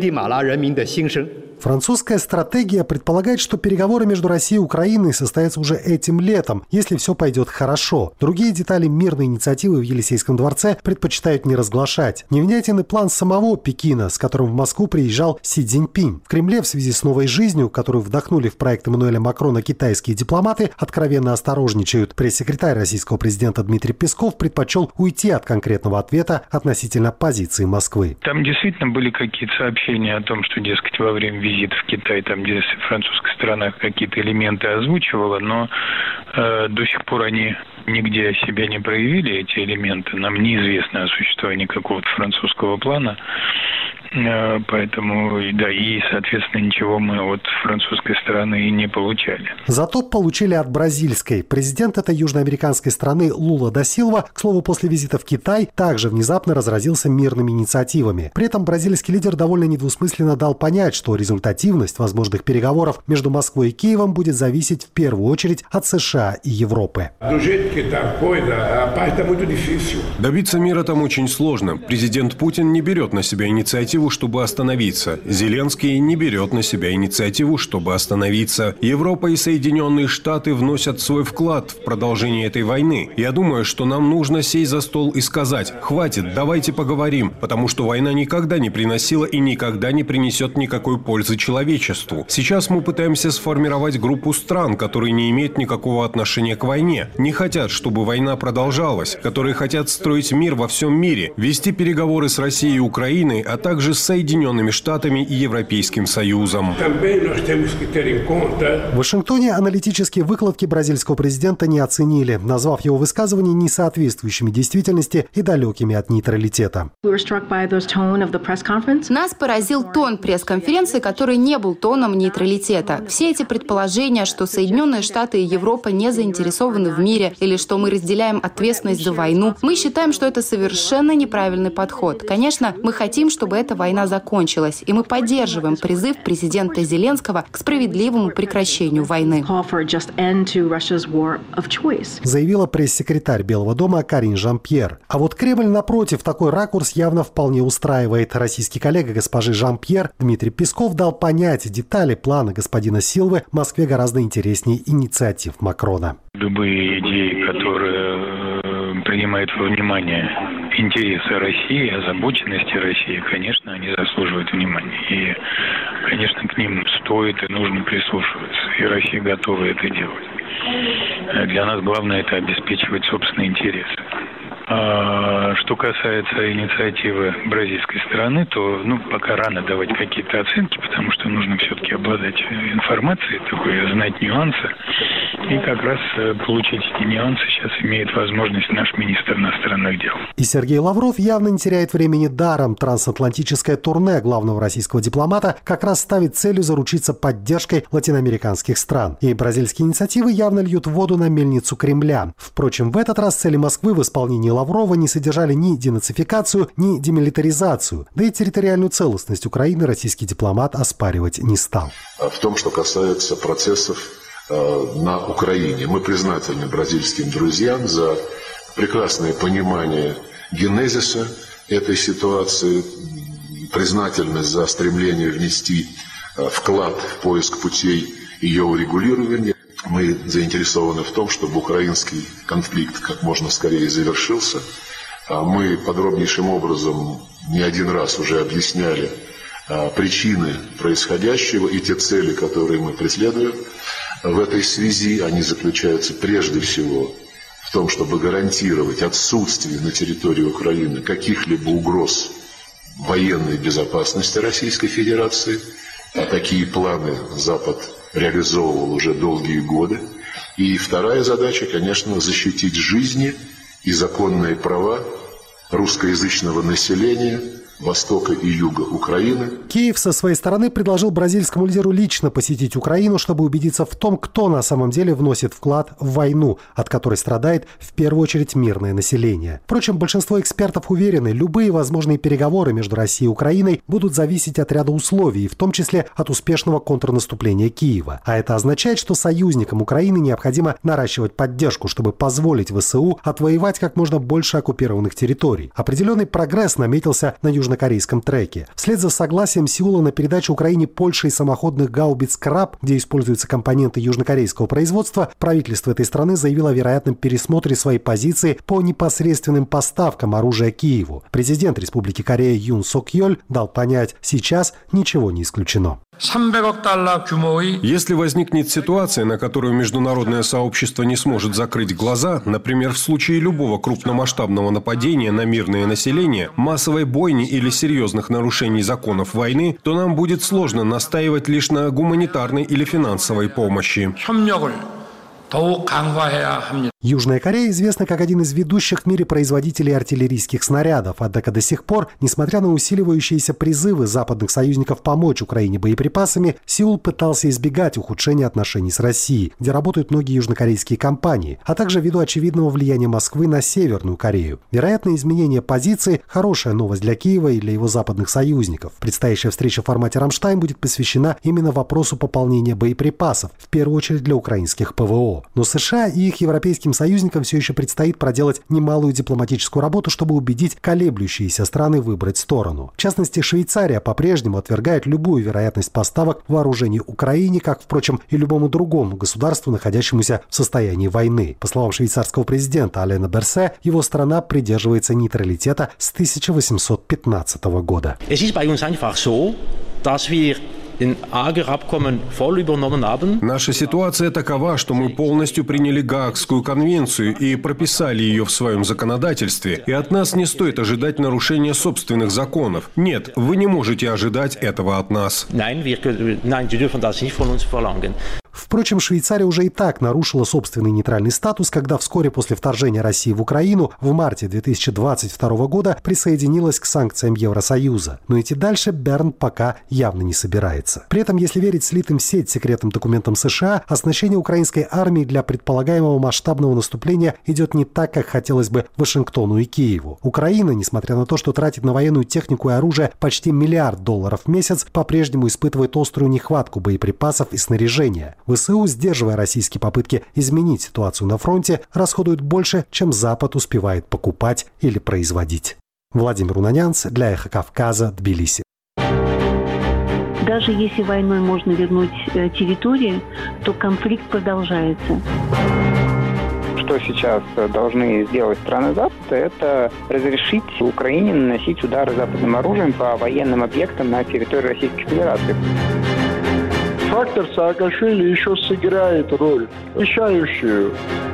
Французская стратегия предполагает, что переговоры между Россией и Украиной состоятся уже этим летом, если все пойдет хорошо. Другие детали мирной инициативы в Елисейском дворце предпочитают не разглашать. Невнятен и план самого Пекина, с которым в Москву приезжал Си Цзиньпинь. В Кремле в связи с новой жизнью, которую вдохнули в проект Эммануэля Макрона китайские дипломаты, откровенно осторожничают. Пресс-секретарь российского президента Дмитрий Песков предпочел уйти от конкретного ответа относительно позиции Москвы. Там действительно были какие-то сообщения о том, что, дескать, во время визит в Китай, там, где французская сторона какие-то элементы озвучивала, но до сих пор они нигде себя не проявили, эти элементы. Нам неизвестно о существовании какого-то французского плана. Поэтому, да, и, соответственно, ничего мы от французской стороны и не получали. Зато получили от бразильской. Президент этой южноамериканской страны Лула да Силва, к слову, после визита в Китай, также внезапно разразился мирными инициативами. При этом бразильский лидер довольно недвусмысленно дал понять, что результативность возможных переговоров между Москвой и Киевом будет зависеть в первую очередь от США и Европы. Добиться мира там очень сложно. Президент Путин не берет на себя инициативу, чтобы остановиться. Зеленский не берет на себя инициативу, чтобы остановиться. Европа и Соединенные Штаты вносят свой вклад в продолжение этой войны. Я думаю, что нам нужно сесть за стол и сказать: хватит, давайте поговорим, потому что война никогда не приносила и никогда не принесет никакой пользы человечеству. Сейчас мы пытаемся сформировать группу стран, которые не имеют никакого отношения к войне, не хотят, чтобы война продолжалась, которые хотят строить мир во всем мире, вести переговоры с Россией и Украиной, а также с Соединенными Штатами и Европейским Союзом. В Вашингтоне аналитические выкладки бразильского президента не оценили, назвав его высказывания несоответствующими действительности и далекими от нейтралитета. Нас поразил тон пресс-конференции, который не был тоном нейтралитета. Все эти предположения, что Соединенные Штаты и Европа не заинтересованы в мире или что мы разделяем ответственность за войну, мы считаем, что это совершенно неправильный подход. Конечно, мы хотим, чтобы эта война закончилась, и мы поддерживаем призыв президента Зеленского к справедливому прекращению войны. Заявила пресс-секретарь Белого дома Карин Жан-Пьер. А вот Кремль, напротив, такой ракурс явно вполне устраивает. Российский коллега госпожи Жан-Пьер Дмитрий Песков дал понять, детали плана господина Силвы Москве гораздо интереснее инициатив Макрона. Любые идеи, которые принимают во внимание интересы России, озабоченности России, конечно, они заслуживают внимания. И, конечно, к ним стоит и нужно прислушиваться. И Россия готова это делать. Для нас главное – это обеспечивать собственные интересы. Что касается инициативы бразильской стороны, то пока рано давать какие-то оценки, потому что нужно все-таки обладать информацией, знать нюансы. И как раз получить эти нюансы сейчас имеет возможность наш министр иностранных дел. И Сергей Лавров явно не теряет времени даром. Трансатлантическое турне главного российского дипломата как раз ставит целью заручиться поддержкой латиноамериканских стран. И бразильские инициативы явно льют воду на мельницу Кремля. Впрочем, в этот раз цели Москвы в исполнении Лаврова не содержали ни денацификацию, ни демилитаризацию. Да и территориальную целостность Украины российский дипломат оспаривать не стал. В том, что касается процессов на Украине, мы признательны бразильским друзьям за прекрасное понимание генезиса этой ситуации, признательность за стремление внести вклад в поиск путей ее урегулирования. Мы заинтересованы в том, чтобы украинский конфликт как можно скорее завершился. Мы подробнейшим образом не один раз уже объясняли причины происходящего и те цели, которые мы преследуем. В этой связи они заключаются прежде всего в том, чтобы гарантировать отсутствие на территории Украины каких-либо угроз военной безопасности Российской Федерации. Такие планы Запад реализовывал уже долгие годы. И вторая задача, конечно, защитить жизни и законные права русскоязычного населения востока и юга Украины. Киев со своей стороны предложил бразильскому лидеру лично посетить Украину, чтобы убедиться в том, кто на самом деле вносит вклад в войну, от которой страдает в первую очередь мирное население. Впрочем, большинство экспертов уверены, любые возможные переговоры между Россией и Украиной будут зависеть от ряда условий, в том числе от успешного контрнаступления Киева. А это означает, что союзникам Украины необходимо наращивать поддержку, чтобы позволить ВСУ отвоевать как можно больше оккупированных территорий. Определенный прогресс наметился на южнокорейском треке. Вслед за согласием Сеула на передачу Украине Польшей самоходных гаубиц «Краб», где используются компоненты южнокорейского производства, правительство этой страны заявило о вероятном пересмотре своей позиции по непосредственным поставкам оружия Киеву. Президент Республики Корея Юн Сок Йоль дал понять, сейчас ничего не исключено. Если возникнет ситуация, на которую международное сообщество не сможет закрыть глаза, например, в случае любого крупномасштабного нападения на мирное население, массовой бойни или серьезных нарушений законов войны, то нам будет сложно настаивать лишь на гуманитарной или финансовой помощи. Южная Корея известна как один из ведущих в мире производителей артиллерийских снарядов, однако до сих пор, несмотря на усиливающиеся призывы западных союзников помочь Украине боеприпасами, Сеул пытался избегать ухудшения отношений с Россией, где работают многие южнокорейские компании, а также ввиду очевидного влияния Москвы на Северную Корею. Вероятно, изменение позиции – хорошая новость для Киева и для его западных союзников. Предстоящая встреча в формате «Рамштайн» будет посвящена именно вопросу пополнения боеприпасов, в первую очередь для украинских ПВО. Но США и их европейским союзникам все еще предстоит проделать немалую дипломатическую работу, чтобы убедить колеблющиеся страны выбрать сторону. В частности, Швейцария по-прежнему отвергает любую вероятность поставок вооружений Украине, как, впрочем, и любому другому государству, находящемуся в состоянии войны. По словам швейцарского президента Алена Берсе, его страна придерживается нейтралитета с 1815 года. Наша ситуация такова, что мы полностью приняли Гаагскую конвенцию и прописали ее в своем законодательстве, и от нас не стоит ожидать нарушения собственных законов. Нет, вы не можете ожидать этого от нас. Впрочем, Швейцария уже и так нарушила собственный нейтральный статус, когда вскоре после вторжения России в Украину в марте 2022 года присоединилась к санкциям Евросоюза. Но идти дальше Берн пока явно не собирается. При этом, если верить слитым в сеть секретным документам США, оснащение украинской армии для предполагаемого масштабного наступления идет не так, как хотелось бы Вашингтону и Киеву. Украина, несмотря на то, что тратит на военную технику и оружие почти $1 миллиард в месяц, по-прежнему испытывает острую нехватку боеприпасов и снаряжения. ВСУ, сдерживая российские попытки изменить ситуацию на фронте, расходуют больше, чем Запад успевает покупать или производить. Владимир Унанянц для «Эхо Кавказа», Тбилиси. Даже если войной можно вернуть территории, то конфликт продолжается. Что сейчас должны сделать страны Запада, это разрешить Украине наносить удары западным оружием по военным объектам на территории Российской Федерации. Фактор Саакашвили еще сыграет роль, решающую.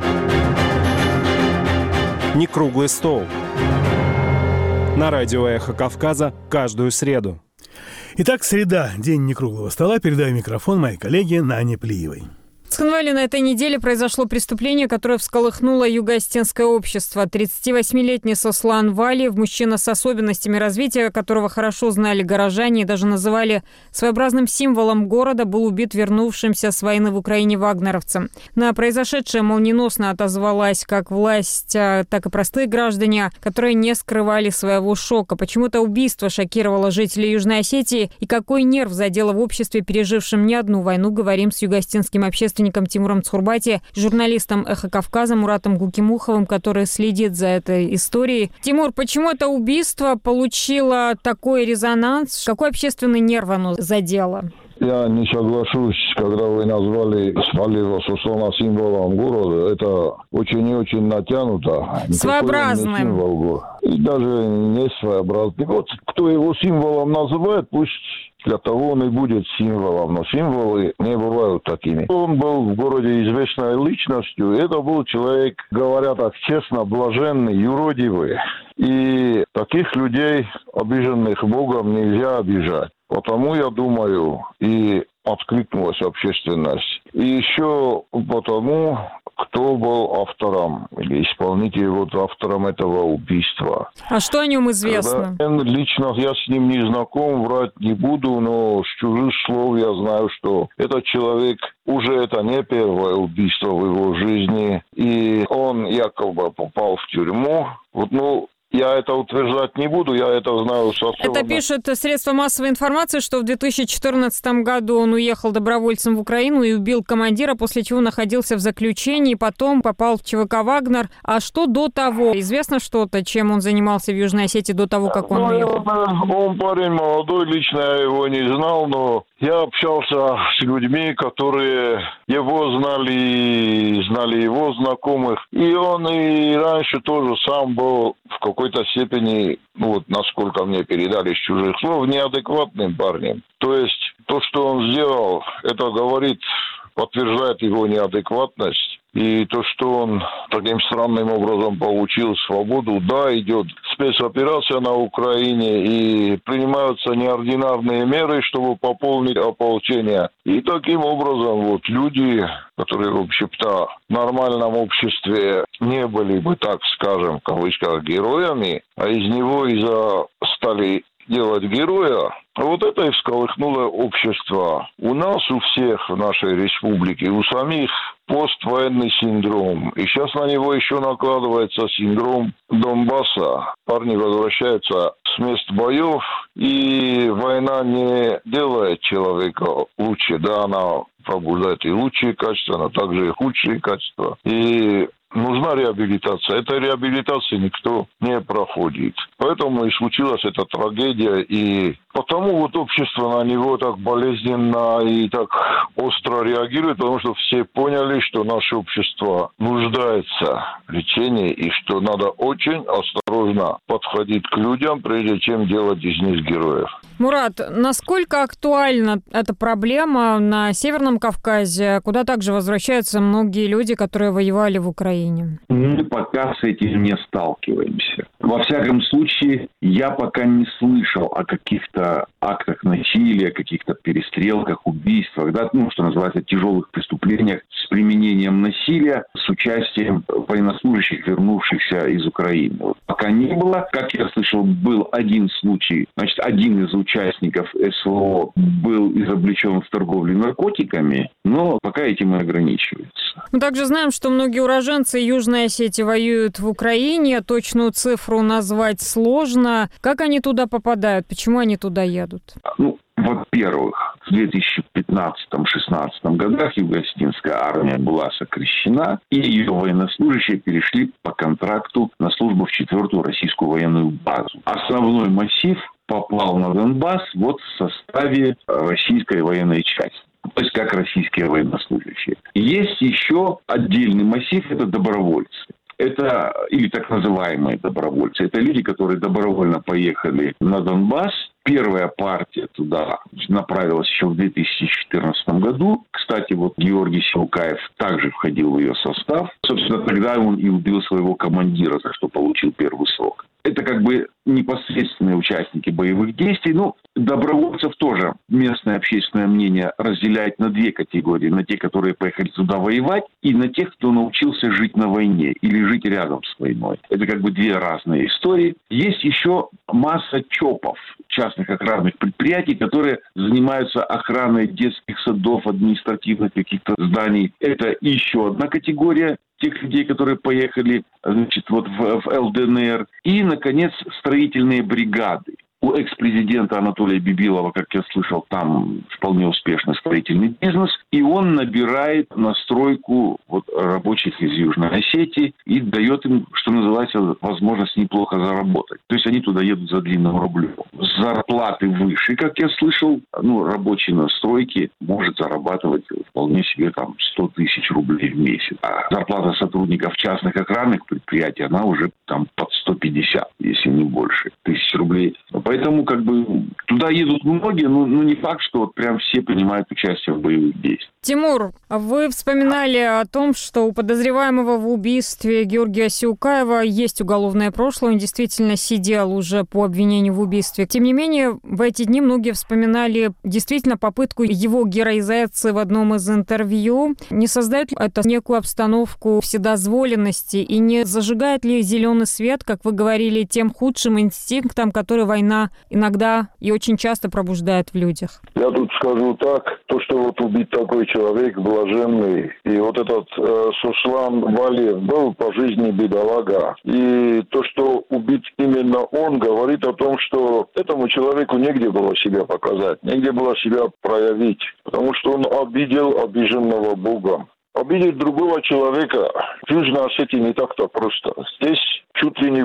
Не круглый стол. На радио «Эхо Кавказа» каждую среду. Итак, среда, день некруглого стола. Передаю микрофон моей коллеге Нане Плиевой. В Цхинвале на этой неделе произошло преступление, которое всколыхнуло юго-осетинское общество. 38-летний Сослан Валиев, мужчина с особенностями развития, которого хорошо знали горожане и даже называли своеобразным символом города, был убит вернувшимся с войны в Украине вагнеровцем. На произошедшее молниеносно отозвалась как власть, так и простые граждане, которые не скрывали своего шока. Почему-то убийство шокировало жителей Южной Осетии, и какой нерв задело в обществе, пережившем не одну войну, говорим с юго-осетинским общественником Тимуром Цхурбати, журналистом «Эхо Кавказа» Муратом Гукимуховым, который следит за этой историей. Тимур, почему это убийство получило такой резонанс? Какой общественный нерв оно задело? Я не соглашусь, когда вы назвали Валиева Сослана символом города. Это очень и очень натянуто. Своеобразным. И даже не своеобразным. Вот кто его символом называет, пусть для того он и будет символом. Но символы не бывают такими. Он был в городе известной личностью. Это был человек, говоря так честно, блаженный, юродивый. И таких людей, обиженных Богом, нельзя обижать. Потому я думаю, и откликнулась общественность. И еще потому, кто был автором или исполнителем, автором этого убийства. А что о нем известно? Лично я с ним не знаком, врать не буду, но с чужих слов я знаю, что этот человек уже это не первое убийство в его жизни, и он якобы попал в тюрьму. Я это утверждать не буду, я это знаю с особенно... Это пишут средства массовой информации, что в 2014 году он уехал добровольцем в Украину и убил командира, после чего находился в заключении, потом попал в ЧВК «Вагнер». А что до того? Известно что-то, чем он занимался в Южной Осетии до того, как он уехал? Он парень молодой, лично я его не знал, но я общался с людьми, которые его знали его знакомых. И он и раньше тоже сам был в какой-то степени, насколько мне передали с чужих слов, неадекватным парнем. То есть то, что он сделал, это подтверждает его неадекватность. И то, что он таким странным образом получил свободу, да, идет спецоперация на Украине, и принимаются неординарные меры, чтобы пополнить ополчение. И таким образом люди, которые, в общем-то, в нормальном обществе не были бы, так скажем, в кавычках, героями, а из него стали делать героя, это и всколыхнуло общество. У нас, у всех в нашей республике, у самих поствоенный синдром. И сейчас на него еще накладывается синдром Донбасса. Парни возвращаются с мест боев, и война не делает человека лучше. Да, она пробуждает и лучшие качества, но также и худшие качества. И нужна реабилитация. Этой реабилитации никто не проходит. Поэтому и случилась эта трагедия. И потому общество на него так болезненно и так остро реагирует, потому что все поняли, что наше общество нуждается в лечении и что надо очень осторожно подходить к людям, прежде чем делать из них героев. Мурат, насколько актуальна эта проблема на Северном Кавказе, куда также возвращаются многие люди, которые воевали в Украине? Мы пока с этим не сталкиваемся. Во всяком случае, я пока не слышал о каких-то актах насилия, каких-то перестрелках, убийствах, что называется, тяжелых преступлениях с применением насилия, с участием военнослужащих, вернувшихся из Украины. Пока не было. Как я слышал, был один случай. Один из участников СВО был изобличен в торговле наркотиками, но пока этим и ограничивается. Мы также знаем, что многие уроженцы Южной Осетии воюют в Украине. Точную цифру назвать сложно. Как они туда попадают? Почему они туда едут? Во-первых, в 2015-16 годах Юго-Осетинская армия была сокращена, и ее военнослужащие перешли по контракту на службу в 4-ю российскую военную базу. Основной массив попал на Донбасс в составе российской военной части. То есть как российские военнослужащие. Есть еще отдельный массив, это добровольцы. Это, или так называемые добровольцы, это люди, которые добровольно поехали на Донбасс. Первая партия туда направилась еще в 2014 году. Кстати, Георгий Силкаев также входил в ее состав. Собственно, тогда он и убил своего командира, за что получил первый срок. Это непосредственные участники боевых действий. Добровольцев тоже местное общественное мнение разделяет на две категории. На те, которые поехали туда воевать, и на тех, кто научился жить на войне или жить рядом с войной. Это две разные истории. Есть еще масса ЧОПов, частных охранных предприятий, которые занимаются охраной детских садов, административных каких-то зданий. Это еще одна категория тех людей, которые поехали в ЛДНР. И, наконец, строительные бригады. У экс-президента Анатолия Бибилова, как я слышал, там вполне успешный строительный бизнес. И он набирает на стройку рабочих из Южной Осетии и дает им, что называется, возможность неплохо заработать. То есть они туда едут за длинным рублем. Зарплаты выше, как я слышал. Рабочий на стройке может зарабатывать вполне себе 100 тысяч рублей в месяц. А зарплата сотрудников частных охранных предприятий, она уже под 150, если не больше, тысяч рублей Поэтому как бы туда едут многие, но не факт, что вот прям все принимают участие в боевых действиях. Тимур, вы вспоминали о том, что у подозреваемого в убийстве Георгия Сиукаева есть уголовное прошлое, он действительно сидел уже по обвинению в убийстве. Тем не менее, в эти дни многие вспоминали действительно попытку его героизации в одном из интервью. Не создает ли это некую обстановку вседозволенности и не зажигает ли зеленый свет, как вы говорили, тем худшим инстинктом, который война иногда и очень часто пробуждает в людях? Я тут скажу так, то, что вот убит такой человек блаженный, и вот этот Сослан Валиев был по жизни бедолага, и то, что убит именно он, говорит о том, что этому человеку негде было себя показать, негде было себя проявить, потому что он обидел обиженного Богом. Обидеть другого человека в Южной Осетии не так-то просто. Здесь чуть ли не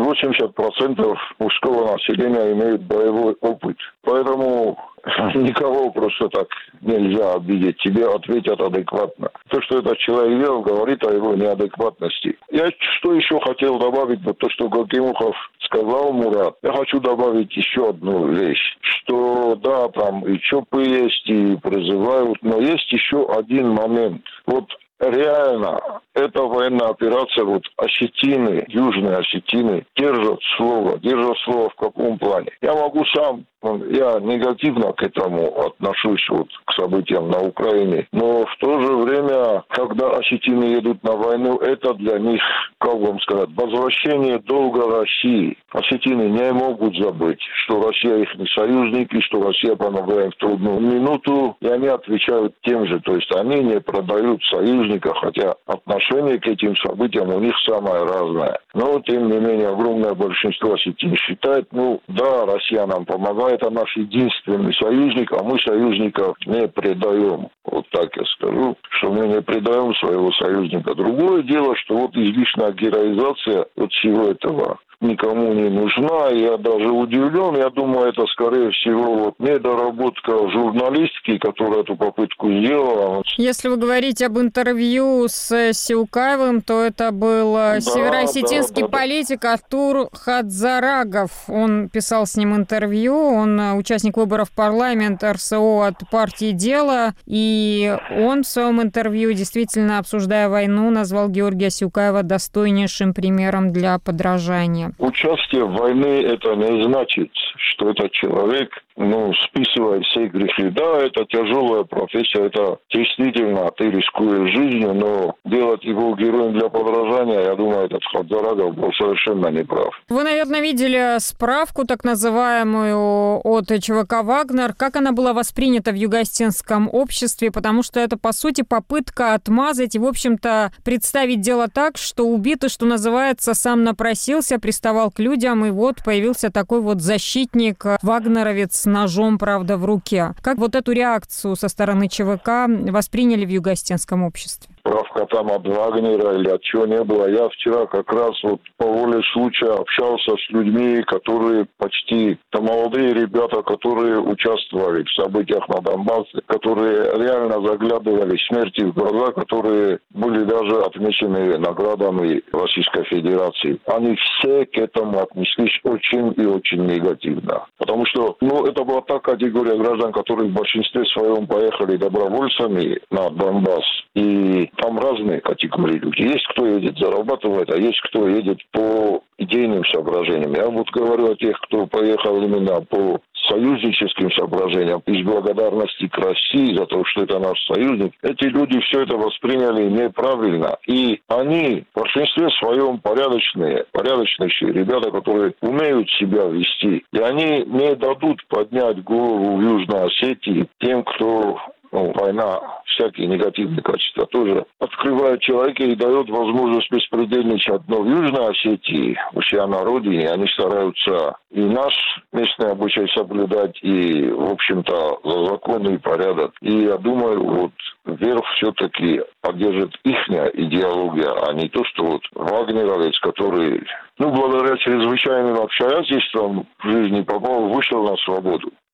80% мужского населения имеют боевой опыт. Поэтому никого просто так нельзя обидеть. Тебе ответят адекватно. То, что этот человек делал, говорит о его неадекватности. Я что еще хотел добавить, вот то, что Галкимухов сказал, Мурат. Я хочу добавить еще одну вещь, что да, там и ЧОПы есть, и призывают, но есть еще один момент. Вот реально, эта военная операция, вот Осетины, Южные Осетины, держат слово в каком плане. Я могу сам, я негативно к этому отношусь, вот, к событиям на Украине, но в то же время, когда осетины едут на войну, это для них, как вам сказать, возвращение долга России. Осетины не могут забыть, что Россия их не союзник, и что Россия помогает им в трудную минуту, и они отвечают тем же, то есть они не продают союзника, хотя отношение к этим событиям у них самое разное. Но, тем не менее, огромное большинство осетин считает, да, Россия нам помогает, это наш единственный союзник, а мы союзников не предаем. Вот так я скажу, что мы не предаем своего союзника. Другое дело, что вот излишняя героизация от всего этого никому не нужна. Я даже удивлен. Я думаю, это, скорее всего, вот недоработка журналистки, которая эту попытку сделала. Если вы говорите об интервью с Сиукаевым, то это был североосетинский политик Артур Хадзарагов. Он писал с ним интервью. Он участник выборов в парламент РСО от партии «Дело». И он в своем интервью, действительно обсуждая войну, назвал Георгия Сиукаева достойнейшим примером для подражания. Участие в войне это не значит, что этот человек списывает все грехи. Да, это тяжелая профессия, это действительно ты рискуешь жизнью, но делать его героем для подражания, я думаю, этот Хадзарагов был совершенно неправ. Вы, наверное, видели справку так называемую от ЧВК «Вагнер». Как она была воспринята в юго-осетинском обществе? Потому что это, по сути, попытка отмазать и, в общем-то, представить дело так, что убитый, что называется, сам напросился, приставал к людям, и вот появился такой вот защитник, вагнеровец с ножом, правда, в руке. Как вот эту реакцию со стороны ЧВК восприняли в юго-осетинском обществе? Справка там от Вагнера или от чего не было. Я вчера как раз вот по воле случая общался с людьми, которые почти, молодые ребята, которые участвовали в событиях на Донбассе, которые реально заглядывали смерти в глаза, которые были даже отмечены наградами Российской Федерации. Они все к этому отнеслись очень и очень негативно. Потому что, это была та категория граждан, которые в большинстве своем поехали добровольцами на Донбасс. И там разные категории людей. Есть кто едет зарабатывать, а есть кто едет по идейным соображениям. Я вот говорю о тех, кто поехал именно по союзническим соображениям, из благодарности к России за то, что это наш союзник. Эти люди все это восприняли неправильно. И они в большинстве своем порядочные ребята, которые умеют себя вести. И они не дадут поднять голову в Южной Осетии тем, кто война, всякие негативные качества тоже открывает человека и дает возможность беспредельничать. Но в Южной Осетии, у себя на родине, они стараются и наш местный обычай соблюдать, и, в общем-то, за законы и порядок. И я думаю, вот верх все-таки поддержит ихняя идеология, а не то, что вот вагнеровец, который, благодаря чрезвычайным обстоятельствам в жизни вышел на свободу.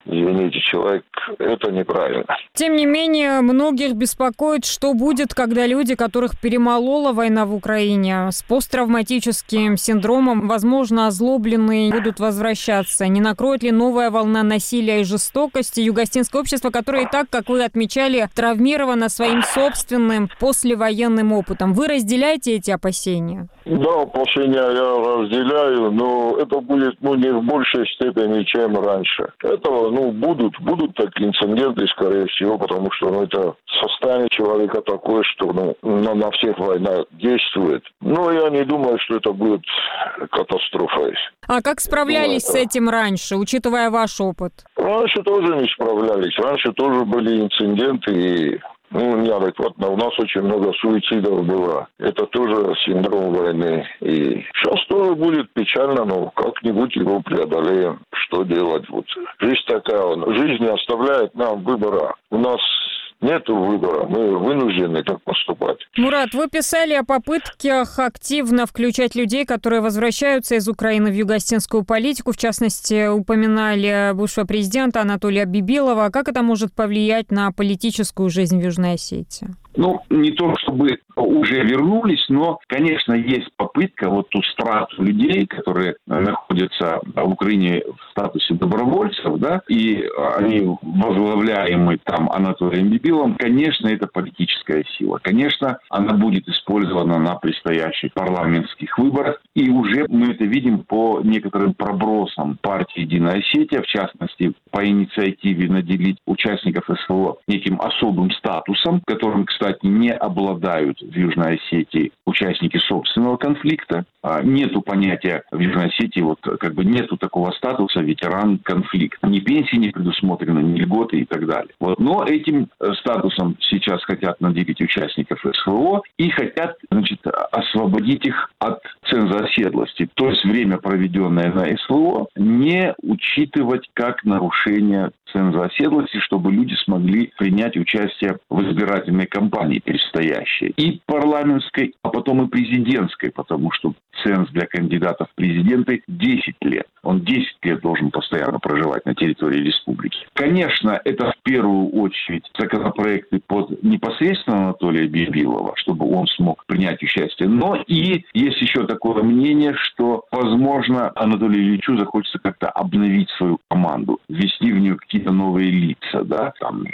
извините, человек, это неправильно. Тем не менее, многих беспокоит, что будет, когда люди, которых перемолола война в Украине, с посттравматическим синдромом, возможно, озлобленные, будут возвращаться. Не накроет ли новая волна насилия и жестокости югоостинское общество, которое и так, как вы отмечали, травмировано своим собственным послевоенным опытом? Вы разделяете эти опасения? Да, опасения я разделяю, но это будет не в большей степени, чем раньше. Это будут такие инциденты, скорее всего, потому что это состояние человека такое, что на всех война действует. Но я не думаю, что это будет катастрофой. А как справлялись с этим раньше, учитывая ваш опыт? Раньше тоже не справлялись. Раньше тоже были инциденты и неадекватно. У нас очень много суицидов было. Это тоже синдром войны. И сейчас тоже будет печально, но как-нибудь его преодолеем. Что делать? Жизнь такая. Жизнь не оставляет нам выбора. У нас нету выбора, мы вынуждены так поступать. Мурат, вы писали о попытках активно включать людей, которые возвращаются из Украины в югоостинскую политику. В частности, упоминали бывшего президента Анатолия Бибилова. Как это может повлиять на политическую жизнь в Южной Осетии? Не то чтобы уже вернулись, но, конечно, есть попытка ту страту людей, которые находятся в Украине в статусе добровольцев, да, и они возглавляемы там Анатолием Бибиловым, конечно, это политическая сила. Конечно, она будет использована на предстоящих парламентских выборах, и уже мы это видим по некоторым пробросам партии «Единая Осетия», в частности, по инициативе наделить участников СВО неким особым статусом, которым, кстати, не обладают в Южной Осетии участники собственного конфликта. Нету понятия в Южной Осетии, нету такого статуса ветеран конфликта. Ни пенсии не предусмотрены, ни льготы и так далее. Но этим статусом сейчас хотят наделить участников СВО и хотят, освободить их от цензоседлости. То есть время, проведенное на СВО, не учитывать как нарушение цензоседлости, чтобы люди смогли принять участие в избирательной кампании предстоящей. И парламентской, а потом и президентской, потому что ценз для кандидатов в президенты 10 лет. Он 10 лет должен постоянно проживать на территории республики. Конечно, это в первую очередь законопроекты под непосредственно Анатолия Бибилова, чтобы он смог принять участие. Но и есть еще такое мнение, что, возможно, Анатолию Ильичу захочется как-то обновить свою команду, ввести в нее какие-то новые лица, да,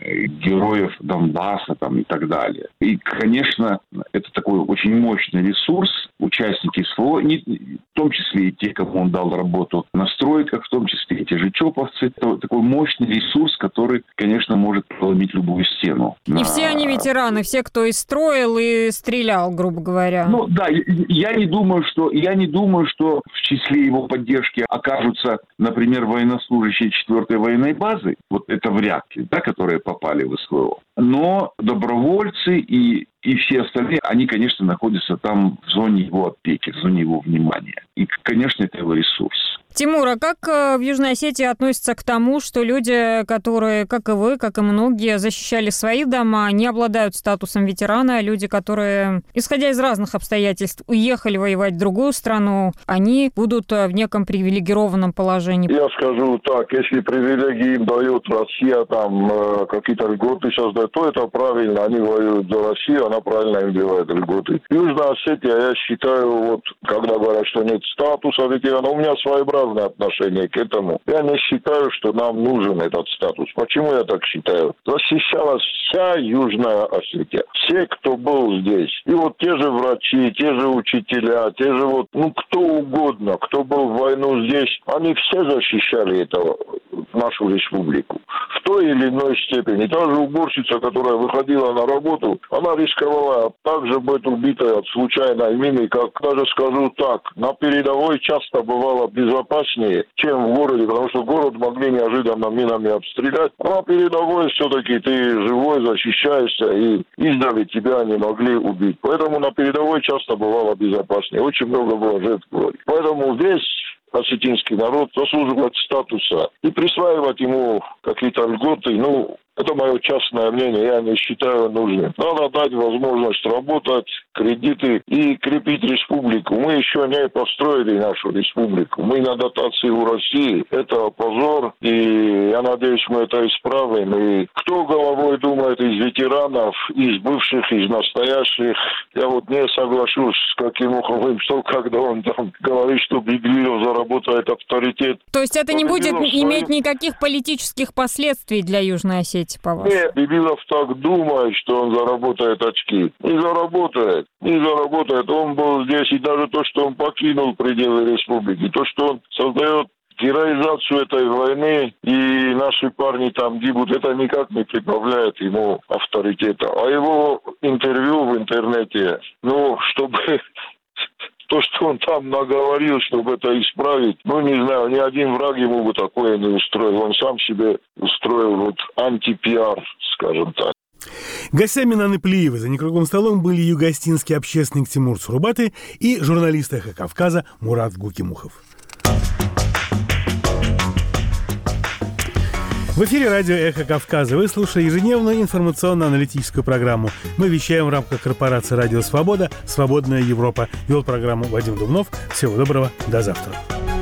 героев Донбасса и так далее. И, конечно, это такой очень мощный ресурс, участники СВО, в том числе и те, кому он дал работу на стройках, в том числе и те же чоповцы. Это такой мощный ресурс, который, конечно, может проломить любую стену. И все они ветераны, все, кто и строил, и стрелял, грубо говоря. Я не думаю, что в числе его поддержки окажутся, например, военнослужащие 4-й военной базы. Это вряд ли, которые попали в СВО. Но добровольцы и все остальные, они, конечно, находятся там в зоне его опеки, в зоне его внимания. И, конечно, это его ресурс. Тимур, а как в Южной Осетии относятся к тому, что люди, которые, как и вы, как и многие, защищали свои дома, не обладают статусом ветерана, люди, которые, исходя из разных обстоятельств, уехали воевать в другую страну, они будут в неком привилегированном положении? Я скажу так, если привилегии им дает Россия, какие-то льготы создать, то это правильно, они воюют за Россию, она правильно им делает льготы. Южная Осетия, я считаю, когда говорят, что нет статуса ветерана, у меня своеобразное отношение к этому. Я не считаю, что нам нужен этот статус. Почему я так считаю? Защищалась вся Южная Осетия. Все, кто был здесь. И те же врачи, те же учителя, те же кто угодно, кто был в войну здесь, они все защищали нашу республику. В той или иной степени. Та же уборщица, которая выходила на работу, она рисковала также быть убитой от случайной мины, как, даже скажу так, на передовой часто бывало безопаснее, чем в городе, потому что город могли неожиданно минами обстрелять. А на передовой все-таки ты живой, защищаешься, и издали тебя не могли убить. Поэтому на передовой часто бывало безопаснее. Очень много было жертв. Поэтому весь осетинский народ заслуживает статуса и присваивать ему какие-то льготы, Это мое частное мнение, я не считаю нужным. Надо дать возможность работать, кредиты и крепить республику. Мы еще не построили нашу республику. Мы на дотации у России. Это позор, и я надеюсь, мы это исправим. И кто головой думает из ветеранов, из бывших, из настоящих, я вот не соглашусь с Кимуховым, что когда он там говорит, что Бибилов заработает авторитет. То есть это не будет иметь никаких политических последствий для Южной Осетии, по-вашему? Нет, Бибилов так думает, что он заработает очки. Не заработает. Он был здесь, и даже то, что он покинул пределы республики, то, что он создает героизацию этой войны, и наши парни там гибнут, это никак не прибавляет ему авторитета. А его интервью в интернете, чтобы то, что он там наговорил, чтобы это исправить, не знаю, ни один враг ему бы такое не устроил. Он сам себе устроил антипиар, скажем так. Гостями Наны Плиевой за некруглым столом были югостинский общественник Тимур Цурбаты и журналист «Эхо Кавказа» Мурат Гукимухов. В эфире радио «Эхо Кавказа». Вы слушаете ежедневную информационно-аналитическую программу. Мы вещаем в рамках корпорации «Радио Свобода», «Свободная Европа». Вел программу Вадим Дубнов. Всего доброго. До завтра.